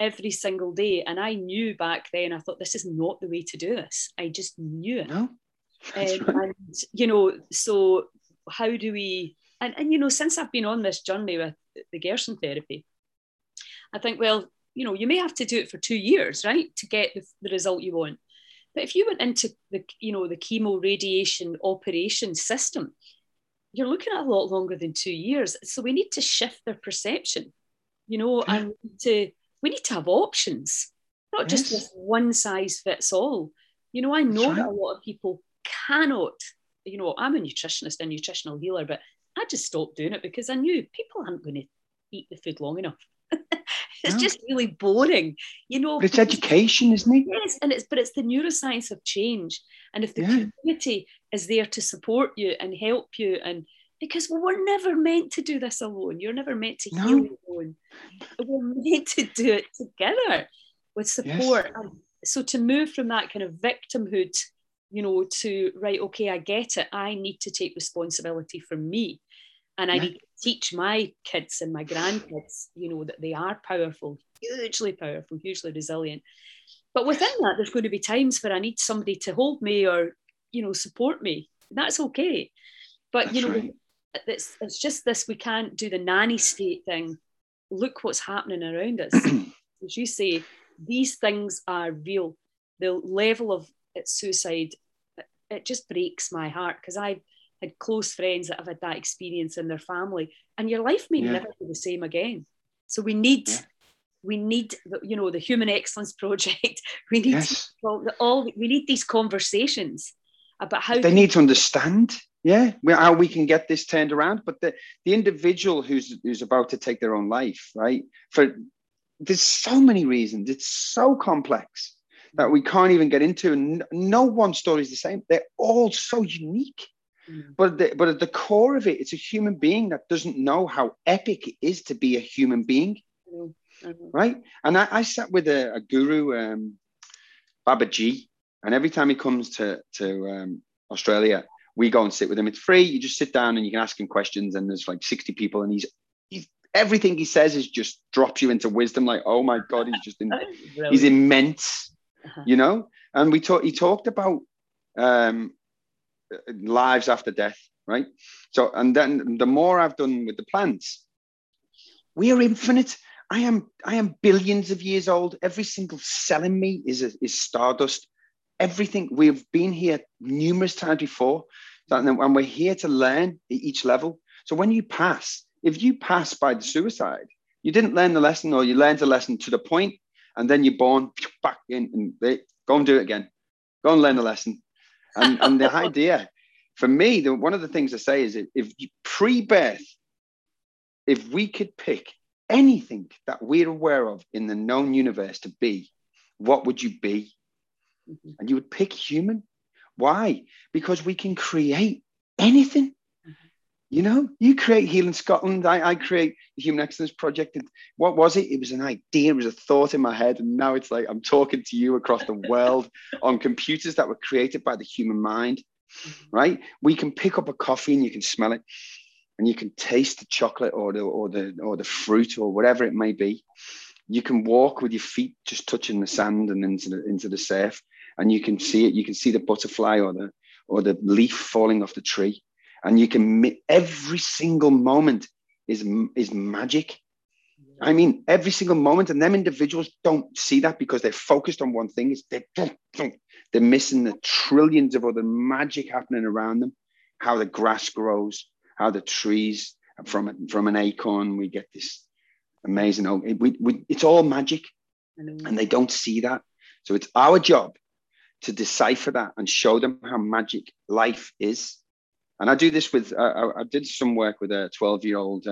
every single day. And I knew back then, I thought, this is not the way to do this. I just knew it. No, that's right. And, you know, so how do we, and, you know, since I've been on this journey with the Gerson therapy, I think, well, you know, you may have to do it for 2 years, right, to get the result you want. But if you went into the, you know, the chemo radiation operation system, you're looking at a lot longer than 2 years. So we need to shift their perception, you know, Yeah. and we need to have options, not just this one size fits all. You know, I know that a lot of people cannot, you know, I'm a nutritionist and nutritional healer, but I just stopped doing it because I knew people aren't going to eat the food long enough. It's just really boring, you know. But it's education, isn't it? Yes, and it's the neuroscience of change. And if the community is there to support you and help you, and because we're never meant to do this alone. You're never meant to heal alone. We're meant to do it together with support. Yes. And so to move from that kind of victimhood, you know, to, right, okay, I get it. I need to take responsibility for me. And I need to teach my kids and my grandkids, you know, that they are powerful, hugely resilient. But within that, there's going to be times where I need somebody to hold me or, you know, support me. That's okay. But, you know, it's just this, we can't do the nanny state thing. Look what's happening around us. As you say, these things are real. The level of suicide, it just breaks my heart, because I've had close friends that have had that experience in their family, and your life may never be the same again. So we need, you know, the Human Excellence Project. We need we need these conversations about how they need to understand, how we can get this turned around. But the individual who's about to take their own life, right? There's so many reasons. It's so complex that we can't even get into, and no one story is the same. They're all so unique. But at the core of it, it's a human being that doesn't know how epic it is to be a human being, right? And I sat with a guru, Babaji, and every time he comes to Australia, we go and sit with him. It's free. You just sit down and you can ask him questions, and there's like 60 people, and he's everything he says is just drops you into wisdom. Like, oh my God, he's immense, you know. And he talked about lives after death, right? So, and then the more I've done with the plants, we are infinite. I am billions of years old. Every single cell in me is stardust. Everything, we've been here numerous times before, and we're here to learn at each level. So when you pass, if you pass by the suicide, you didn't learn the lesson, or you learned the lesson to the point, and then you're born back in, and go and do it again. Go and learn the lesson. And the idea, for me, one of the things I say is, if you pre-birth, if we could pick anything that we're aware of in the known universe to be, what would you be? And you would pick human. Why? Because we can create anything. You know, you create Healing Scotland. I create the Human Excellence Project. And what was it? It was an idea. It was a thought in my head. And now it's like I'm talking to you across the world on computers that were created by the human mind, right? We can pick up a coffee and you can smell it, and you can taste the chocolate or the fruit or whatever it may be. You can walk with your feet just touching the sand and into the surf, and you can see it. You can see the butterfly or the leaf falling off the tree. And you can, every single moment is magic. I mean, every single moment. And them individuals don't see that because they're focused on one thing. They're missing the trillions of other magic happening around them. How the grass grows, how the trees, from an acorn, we get this amazing, it's all magic. And they don't see that. So it's our job to decipher that and show them how magic life is. And I do this with, I did some work with a 12-year-old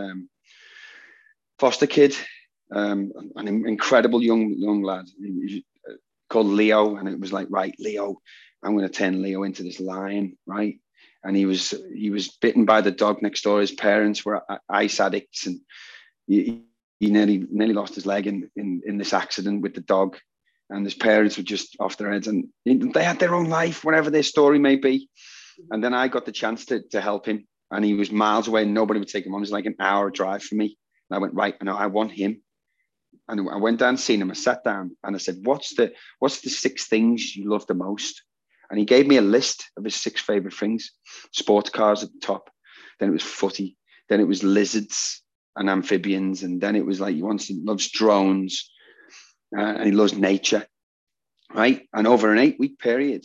foster kid, an incredible young lad called Leo. And it was like, right, Leo, I'm going to turn Leo into this lion, right? And he was bitten by the dog next door. His parents were ice addicts, and he nearly lost his leg in this accident with the dog. And his parents were just off their heads, and they had their own life, whatever their story may be. And then I got the chance to help him, and he was miles away and nobody would take him on. It was like an hour drive for me. And I went, right, I want him. And I went down, seen him. I sat down and I said, what's the 6 things you love the most? And he gave me a list of his 6 favorite things. Sports cars at the top. Then it was footy. Then it was lizards and amphibians. And then it was like, he loves drones, and he loves nature. Right. And over an 8-week period,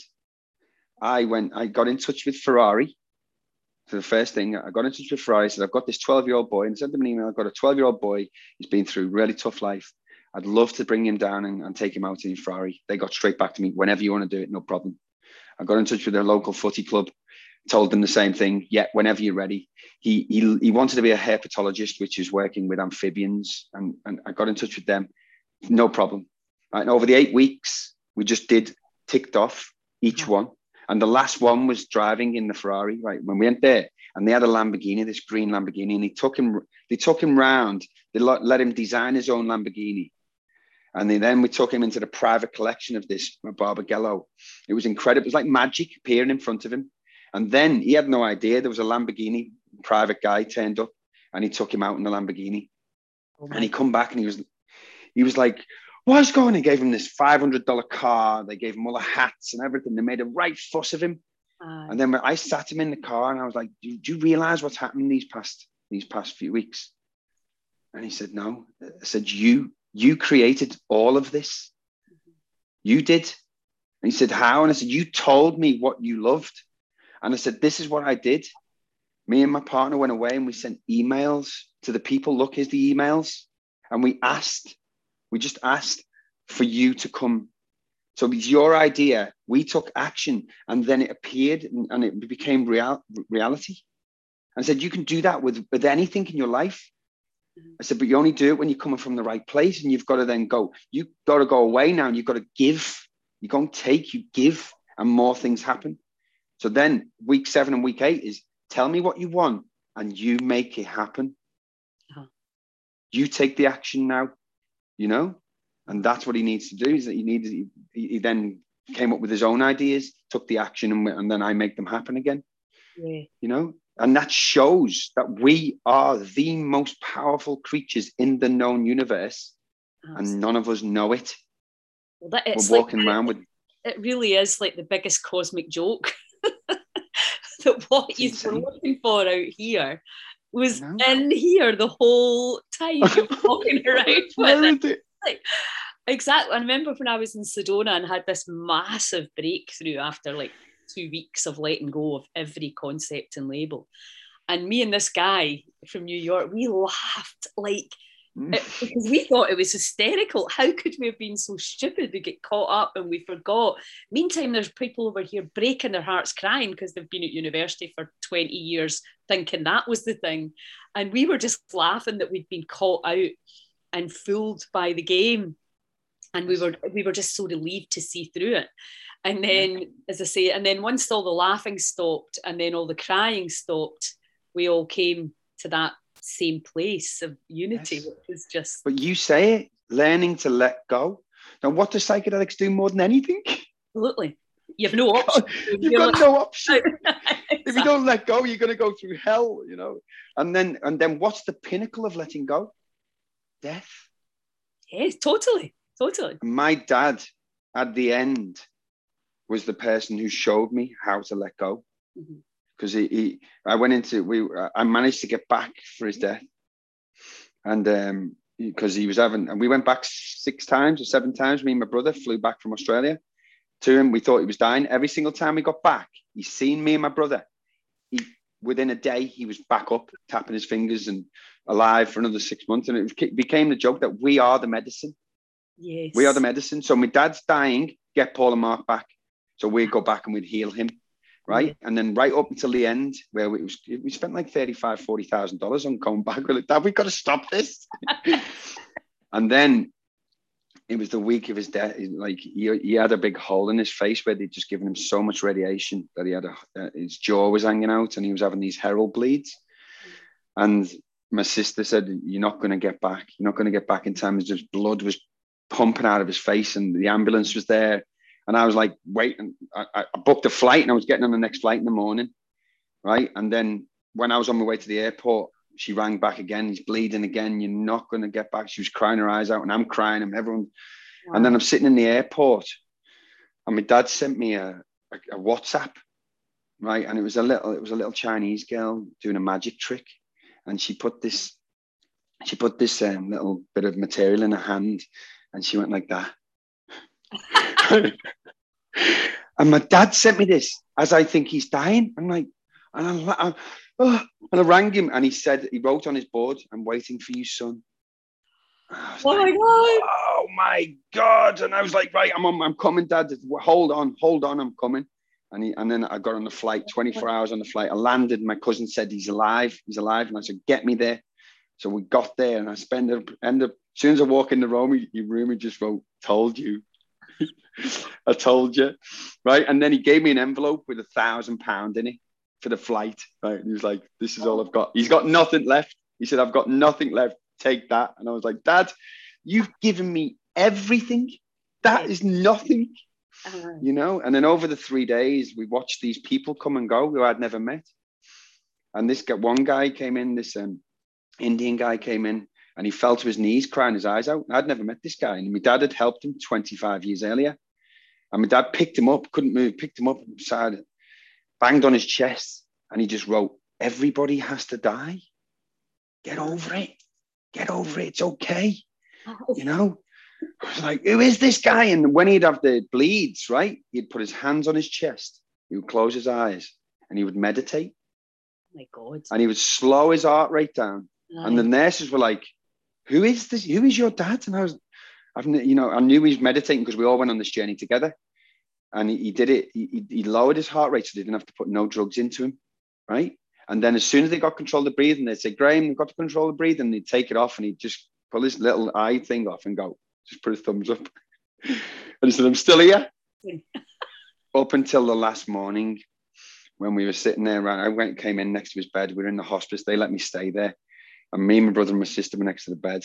I got in touch with Ferrari. So the first thing, I got in touch with Ferrari. I said, I've got this 12-year-old boy, and I sent them an email. I've got a 12-year-old boy. He's been through a really tough life. I'd love to bring him down and take him out in Ferrari. They got straight back to me. Whenever you want to do it, no problem. I got in touch with their local footy club, told them the same thing. Yeah, whenever you're ready. He wanted to be a herpetologist, which is working with amphibians. And I got in touch with them. No problem. Right, and over the 8 weeks, we just ticked off each one. And the last one was driving in the Ferrari, right? When we went there, and they had a Lamborghini, this green Lamborghini, and they took him round. They let him design his own Lamborghini. And then we took him into the private collection of this Barbagallo. It was incredible. It was like magic appearing in front of him. And then he had no idea there was a Lamborghini private guy turned up, and he took him out in the Lamborghini. And he come back, and he was like, what's going on? They gave him this $500 car. They gave him all the hats and everything. They made a right fuss of him. And then I sat him in the car, and I was like, do you realize what's happened these past few weeks? And he said, no. I said, you created all of this. You did. And he said, how? And I said, you told me what you loved. And I said, this is what I did. Me and my partner went away, and we sent emails to the people. Look, here's the emails. And we just asked for you to come. So it's your idea. We took action, and then it appeared, and it became reality. And I said, you can do that with anything in your life. I said, but you only do it when you're coming from the right place, and you've got to then go. You've got to go away now, and you've got to give. You don't take, you give, and more things happen. So then week 7 and week 8 is tell me what you want, and you make it happen. You take the action now, and that's what he needs to do. Is that he then came up with his own ideas, took the action, and then I make them happen again. Yeah. And that shows that we are the most powerful creatures in the known universe. Absolutely. And none of us know it. Well, we're walking around with. It really is like the biggest cosmic joke. That what you were looking for out here was in here the whole time you're walking around with it. Exactly. I remember when I was in Sedona and had this massive breakthrough after like 2 weeks of letting go of every concept and label. And me and this guy from New York, we laughed because we thought it was hysterical. How could we have been so stupid? We get caught up and we forgot. Meantime, there's people over here breaking their hearts crying because they've been at university for 20 years thinking that was the thing. And we were just laughing that we'd been caught out and fooled by the game. And we were just so relieved to see through it. And then, as I say, and then once all the laughing stopped and then all the crying stopped, we all came to that same place of unity, which is just... But you say it, learning to let go. Now, what do psychedelics do more than anything? Absolutely. You have no option. You've got no option. Exactly. If you don't let go, you're going to go through hell, And then what's the pinnacle of letting go? Death. Yes, totally. My dad, at the end, was the person who showed me how to let go. Because I managed to get back for his death. And because he was and we went back 6 times or 7 times. Me and my brother flew back from Australia to him. We thought he was dying. Every single time we got back, he's seen me and my brother. Within a day, he was back up, tapping his fingers and alive for another 6 months. And it became the joke that we are the medicine. Yes. We are the medicine. So my dad's dying, get Paul and Mark back. So we'd go back and we'd heal him. Right. And then right up until the end, where we spent like $35,000-$40,000 on coming back. We're like, Dad, we've got to stop this. And then it was the week of his death. Like he had a big hole in his face where they'd just given him so much radiation that he had his jaw was hanging out and he was having these herald bleeds. And my sister said, you're not going to get back. You're not going to get back in time. His blood was pumping out of his face and the ambulance was there. And I was like, wait, and I booked a flight and I was getting on the next flight in the morning. Right. And then when I was on my way to the airport, she rang back again. He's bleeding again. You're not going to get back. She was crying her eyes out, and I'm crying, and everyone. Wow. And then I'm sitting in the airport, and my dad sent me a WhatsApp, right? And it was a little Chinese girl doing a magic trick, and she put this little bit of material in her hand, and she went like that. And my dad sent me this as I think he's dying. I'm like, and I rang him, and he said, he wrote on his board, "I'm waiting for you, son." Oh my God. Oh my God. And I was like, right, I'm coming, Dad. Hold on, I'm coming. And then I got on the flight, 24 hours on the flight. I landed. My cousin said, he's alive. And I said, get me there. So we got there, and I ended up, as soon as I walk in the room, he just wrote, "Told you." I told you, right? And then he gave me an envelope with £1,000 in it for the flight, right? And he was like, "This is all I've got." He's got nothing left. He said, "I've got nothing left. Take that." And I was like, "Dad, you've given me everything. That is nothing." You know? And then over the 3 days, we watched these people come and go who I'd never met. And one guy came in, this Indian guy came in, and he fell to his knees crying his eyes out. I'd never met this guy. And my dad had helped him 25 years earlier. And my dad picked him up, couldn't move, picked him up, banged on his chest. And he just wrote, "Everybody has to die. Get over it. Get over it. It's okay." You know? I was like, who is this guy? And when he'd have the bleeds, right, he'd put his hands on his chest. He would close his eyes, and he would meditate. Oh my God. And he would slow his heart rate down. Nice. And the nurses were like, "Who is this? Who is your dad?" And I knew he was meditating because we all went on this journey together. And he did it. He lowered his heart rate so they didn't have to put no drugs into him, right? And then as soon as they got control of the breathing, they'd say, "Graham, you've got to control the breathing." And he'd take it off, and he'd just pull his little eye thing off and go, just put his thumbs up. And he said, "I'm still here." Up until the last morning when we were sitting there, I came in next to his bed. We were in the hospice. They let me stay there. And me, my brother, and my sister were next to the bed.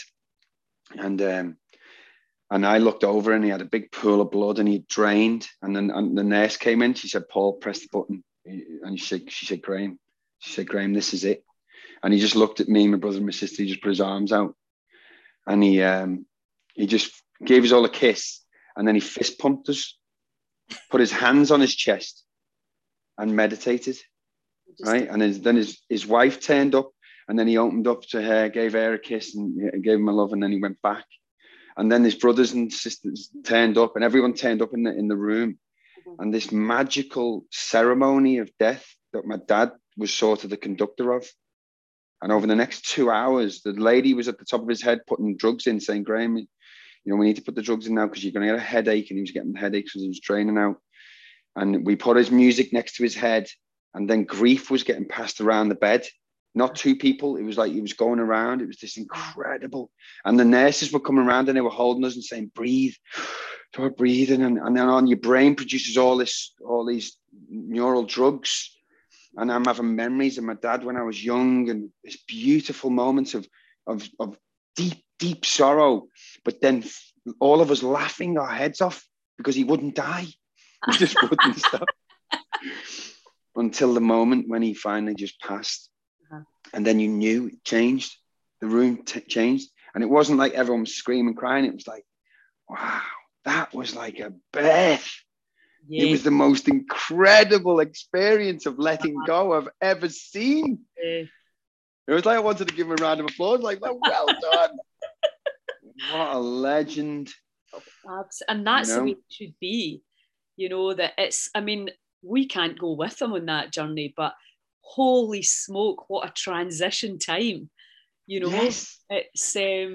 And I looked over, and he had a big pool of blood, and he drained. And then the nurse came in. She said, "Paul, press the button." And she said, "Graham." She said, "Graham, this is it." And he just looked at me, my brother, and my sister. He just put his arms out, and he just gave us all a kiss. And then he fist pumped us, put his hands on his chest, and meditated. Right. And then his wife turned up, and then he opened up to her, gave her a kiss, and gave him a love. And then he went back. And then his brothers and sisters turned up, and everyone turned up in the room. And this magical ceremony of death that my dad was sort of the conductor of. And over the next 2 hours, the lady was at the top of his head putting drugs in, saying, "Graham, we need to put the drugs in now because you're going to get a headache." And he was getting headaches because he was draining out. And we put his music next to his head. And then grief was getting passed around the bed. Not two people. It was like he was going around. It was this incredible. And the nurses were coming around, and they were holding us and saying, "Breathe, start breathing." And then on your brain produces all these neural drugs. And I'm having memories of my dad when I was young, and this beautiful moments of deep, deep sorrow. But then all of us laughing our heads off because he wouldn't die. He just wouldn't stop. Until the moment when he finally just passed. And then you knew it changed. The room changed. And it wasn't like everyone was screaming, crying. It was like, wow, that was like a birth. Yeah. It was the most incredible experience of letting go I've ever seen. Yeah. It was like I wanted to give him a round of applause. Like, well done. What a legend. And that's the way it should be. That we can't go with them on that journey, but holy smoke, what a transition time. Yes. It's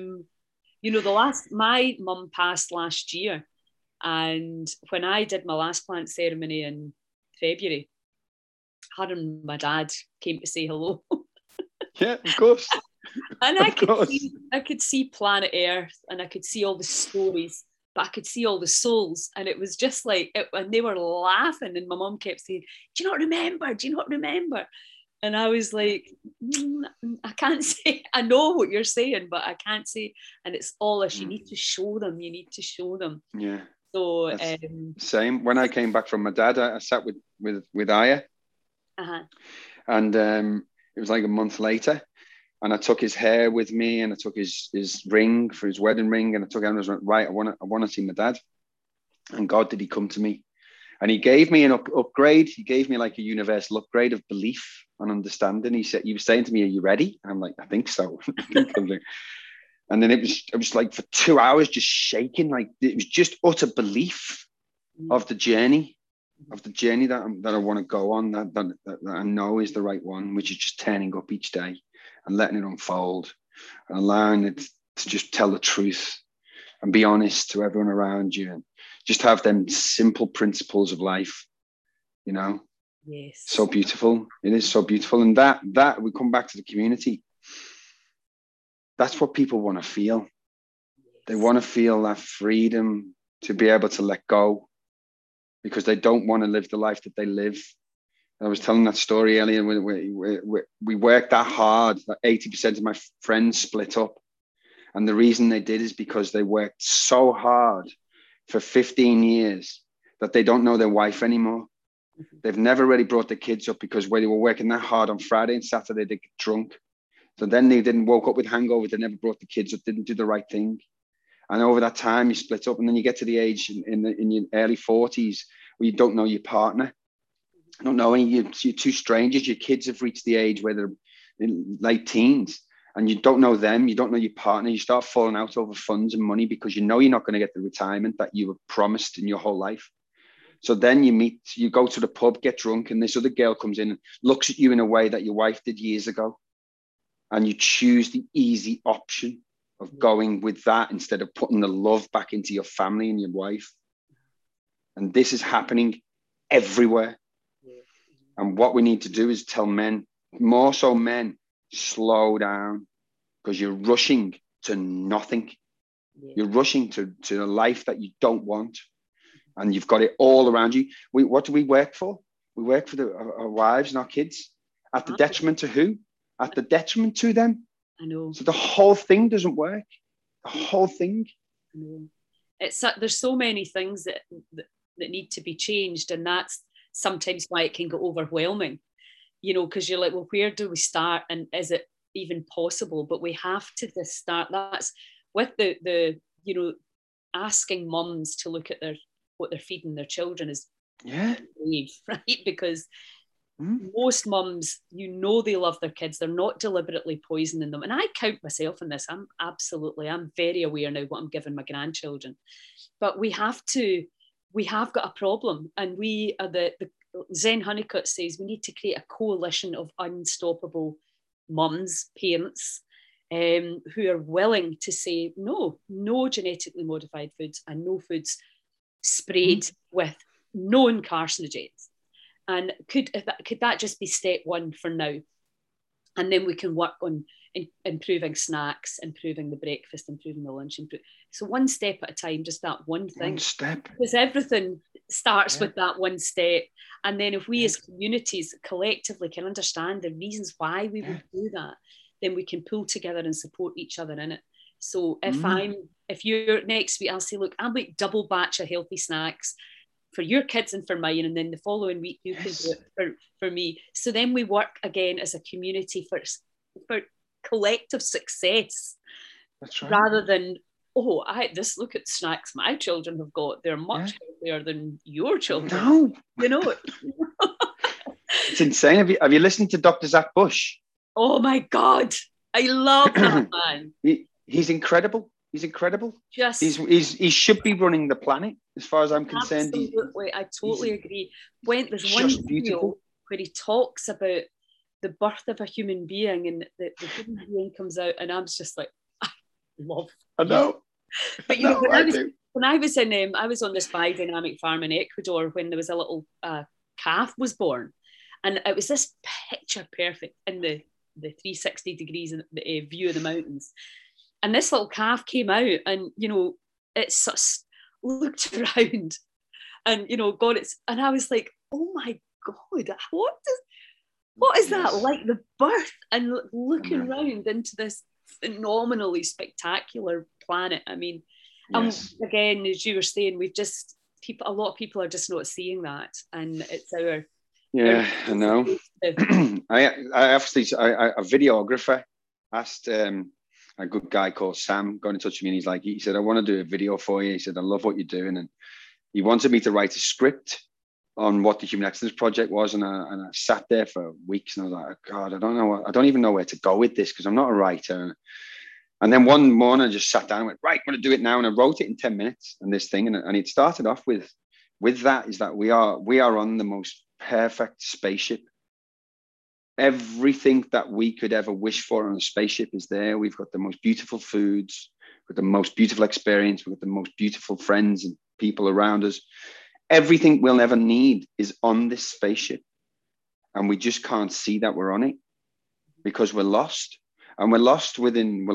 my mum passed last year, and when I did my last plant ceremony in February, her and my dad came to say hello. Yeah, of course. And I could see planet Earth, and I could see all the stories, but I could see all the souls. And it was just like, and they were laughing, and my mum kept saying, "Do you not remember? Do you not remember?" And I was like, I can't say, I know what you're saying, but I can't say. And it's all this, you need to show them. You need to show them. Yeah. So same. When I came back from my dad, I sat with Aya. Uh-huh. And it was like a month later. And I took his hair with me, and I took his ring for his wedding ring, and I took it and I was like, right, I want to see my dad. And God, did he come to me? And he gave me an upgrade. He gave me like a universal upgrade of belief and understanding. He was saying to me, are you ready? And I'm like, I think so. And then it was like for 2 hours just shaking. Like it was just utter belief of the journey that I want to go on, that I know is the right one, which is just turning up each day and letting it unfold and allowing it to just tell the truth and be honest to everyone around you, and just have them simple principles of life, you know. Yes. So beautiful. It is so beautiful. And that we come back to the community. That's what people want to feel. Yes. They want to feel that freedom to be able to let go, because they don't want to live the life that they live. I was telling that story earlier. We worked that hard. That 80% of my friends split up. And the reason they did is because they worked so hard for 15 years that they don't know their wife anymore. They've never really brought their kids up, because when they were working that hard on Friday and Saturday, they get drunk. So then they didn't woke up with hangovers. They never brought the kids up, didn't do the right thing. And over that time, you split up, and then you get to the age in your early 40s where you don't know your partner. I don't know you're two strangers. Your kids have reached the age where they're in late teens, and you don't know them. You don't know your partner. You start falling out over funds and money, because you know you're not going to get the retirement that you were promised in your whole life. So then you go to the pub, get drunk, and this other girl comes in and looks at you in a way that your wife did years ago. And you choose the easy option of going with that instead of putting the love back into your family and your wife. And this is happening everywhere. And what we need to do is tell men, more so men, slow down, because you're rushing to nothing. You're rushing to a life that you don't want. And you've got it all around you. What do we work for? We work for our wives and our kids. At the detriment to who? At the detriment to them. I know. So the whole thing doesn't work. The whole thing. I know. There's so many things that need to be changed, and that's sometimes why it can get overwhelming, you know, because you're like, well, where do we start, and is it even possible? But we have to just start. That's with the you know, asking mums to look at what they're feeding their children is brave, right? Because most mums, you know, they love their kids. They're not deliberately poisoning them. And I count myself in this. I'm very aware now what I'm giving my grandchildren. But we have got a problem. And we are the Zen Honeycutt says we need to create a coalition of unstoppable mums, parents, who are willing to say, no genetically modified foods, and no foods sprayed with known carcinogens. And could that just be step one for now? And then we can work on improving snacks, improving the breakfast, improving the lunch. So one step at a time, just that one thing. One step. Because everything starts with that one step. And then if we as communities collectively can understand the reasons why we would do that, then we can pull together and support each other in it. So if you're next week, I'll say, look, I'll make double batch of healthy snacks for your kids and for mine, and then the following week you can do it for me. So then we work again as a community for collective success. That's right. Rather than, look at the snacks my children have got. They're much healthier than your children. No. You know. It's insane. Have you listened to Dr. Zach Bush? Oh my God. I love that man. He's incredible. He's incredible. He should be running the planet, as far as I'm concerned. Absolutely, I totally agree. There's one video where he talks about the birth of a human being, and the human being comes out, and I'm just like, I love. I know. But you know, when I was on this biodynamic farm in Ecuador when there was a little calf was born, and it was this picture perfect in the 360 degrees view of the mountains. And this little calf came out, and you know, it sort of looked around, and you know, and I was like, oh my God, what is that like? The birth and looking around into this phenomenally spectacular planet. I mean, again, as you were saying, a lot of people are just not seeing that, and it's our. Yeah, I know. I'm a videographer. asked a good guy called Sam, got in touch with me, and he's like, he said, I want to do a video for you. He said, I love what you're doing. And he wanted me to write a script on what the Human Excellence Project was. And I sat there for weeks and I was like, oh God, I don't even know where to go with this because I'm not a writer. And then one morning I just sat down and went, right, I'm going to do it now. And I wrote it in 10 minutes and this thing. And it started off with that is that we are on the most perfect spaceship. Everything that we could ever wish for on a spaceship is there. We've got the most beautiful foods, we've got the most beautiful experience, we've got the most beautiful friends and people around us. Everything we'll ever need is on this spaceship. And we just can't see that we're on it because we're lost. And we're lost within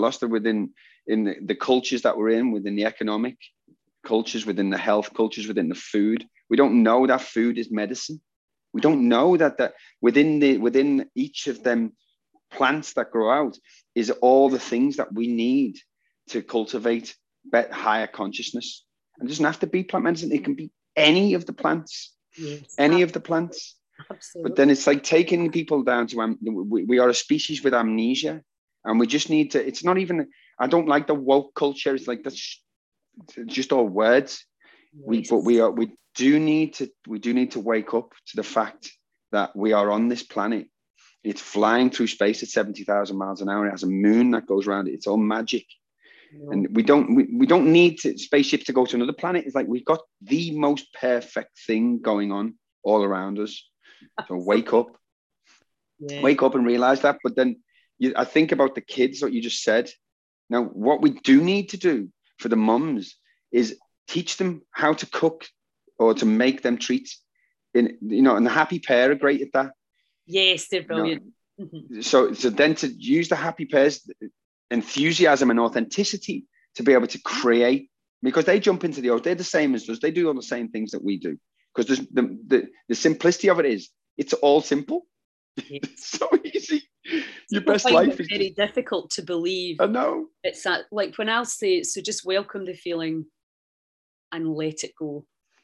in the cultures that we're in, within the economic cultures, within the health cultures, within the food. We don't know that food is medicine. We don't know that within each of them plants that grow out is all the things that we need to cultivate higher consciousness. And it doesn't have to be plant medicine. It can be any of the plants, of the plants. Absolutely. But then it's like taking people down to, we are a species with amnesia and we just need to, it's not even, I don't like the woke culture. It's like, that's just all words. Yes. We do need to wake up to the fact that we are on this planet. It's flying through space at 70,000 miles an hour. It has a moon that goes around it. It's all magic. Yeah. And we don't need spaceships to go to another planet. It's like we've got the most perfect thing going on all around us. So wake up. Yeah. Wake up and realize that. But then I think about the kids, what you just said. Now, what we do need to do for the mums is teach them how to cook or to make them treats. And the Happy Pear are great at that. Yes, they're brilliant. So then to use the Happy Pear's enthusiasm and authenticity to be able to create, because they jump into the old, they're the same as us. They do all the same things that we do. Because the simplicity of it is, it's all simple. Yes. It's so easy. Your best life is very difficult to believe. I know. It's that, like when I'll say, so just welcome the feeling and let it go.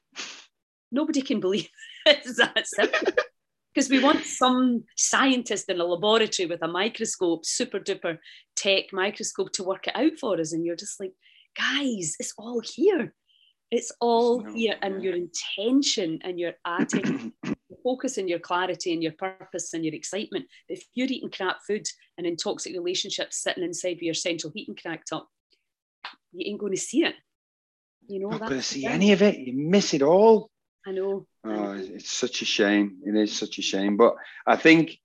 Nobody can believe it's that simple. Because we want some scientist in a laboratory with a microscope, super duper tech microscope to work it out for us. And you're just like, guys, it's all here. It's all here. And your intention and your attitude, your focus and your clarity and your purpose and your excitement. If you're eating crap food and in toxic relationships sitting inside with your central heating cracked up, you ain't going to see it. Not going to see any of it. You miss it all. I know. Oh, it's such a shame. It is such a shame. But I think,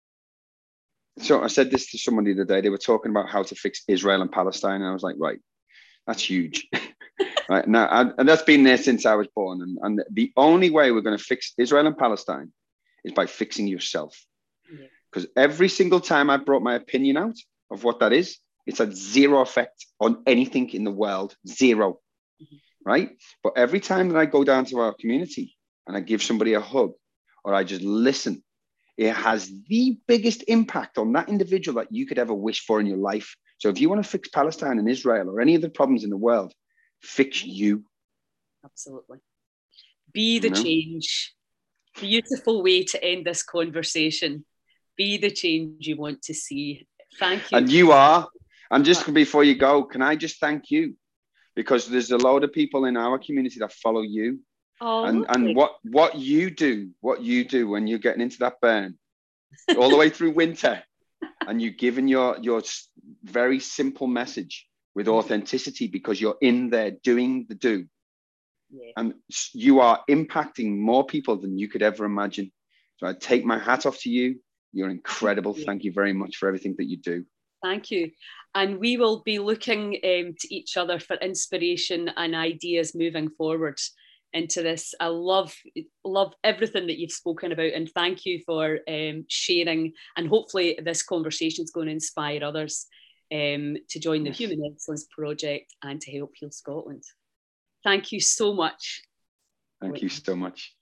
so I said this to somebody the other day, they were talking about how to fix Israel and Palestine. And I was like, right, that's huge. Right now, and that's been there since I was born. And the only way we're going to fix Israel and Palestine is by fixing yourself. Because every single time I brought my opinion out of what that is, it's had zero effect on anything in the world. Zero. Right? But every time that I go down to our community and I give somebody a hug or I just listen, it has the biggest impact on that individual that you could ever wish for in your life. So if you want to fix Palestine and Israel or any of the problems in the world, fix you. Absolutely. Be the change. Beautiful way to end this conversation. Be the change you want to see. Thank you. And you are. And just before you go, can I just thank you? Because there's a load of people in our community that follow you. Oh, and what you do when you're getting into that burn all the way through winter and you're giving your very simple message with authenticity because you're in there doing the do. Yeah. And you are impacting more people than you could ever imagine. So I take my hat off to you. You're incredible. Thank you very much for everything that you do. Thank you. And we will be looking to each other for inspiration and ideas moving forward into this. I love everything that you've spoken about, and thank you for sharing. And hopefully this conversation is going to inspire others to join the Human Excellence Project and to help Heal Scotland. Thank you so much. Thank you so much.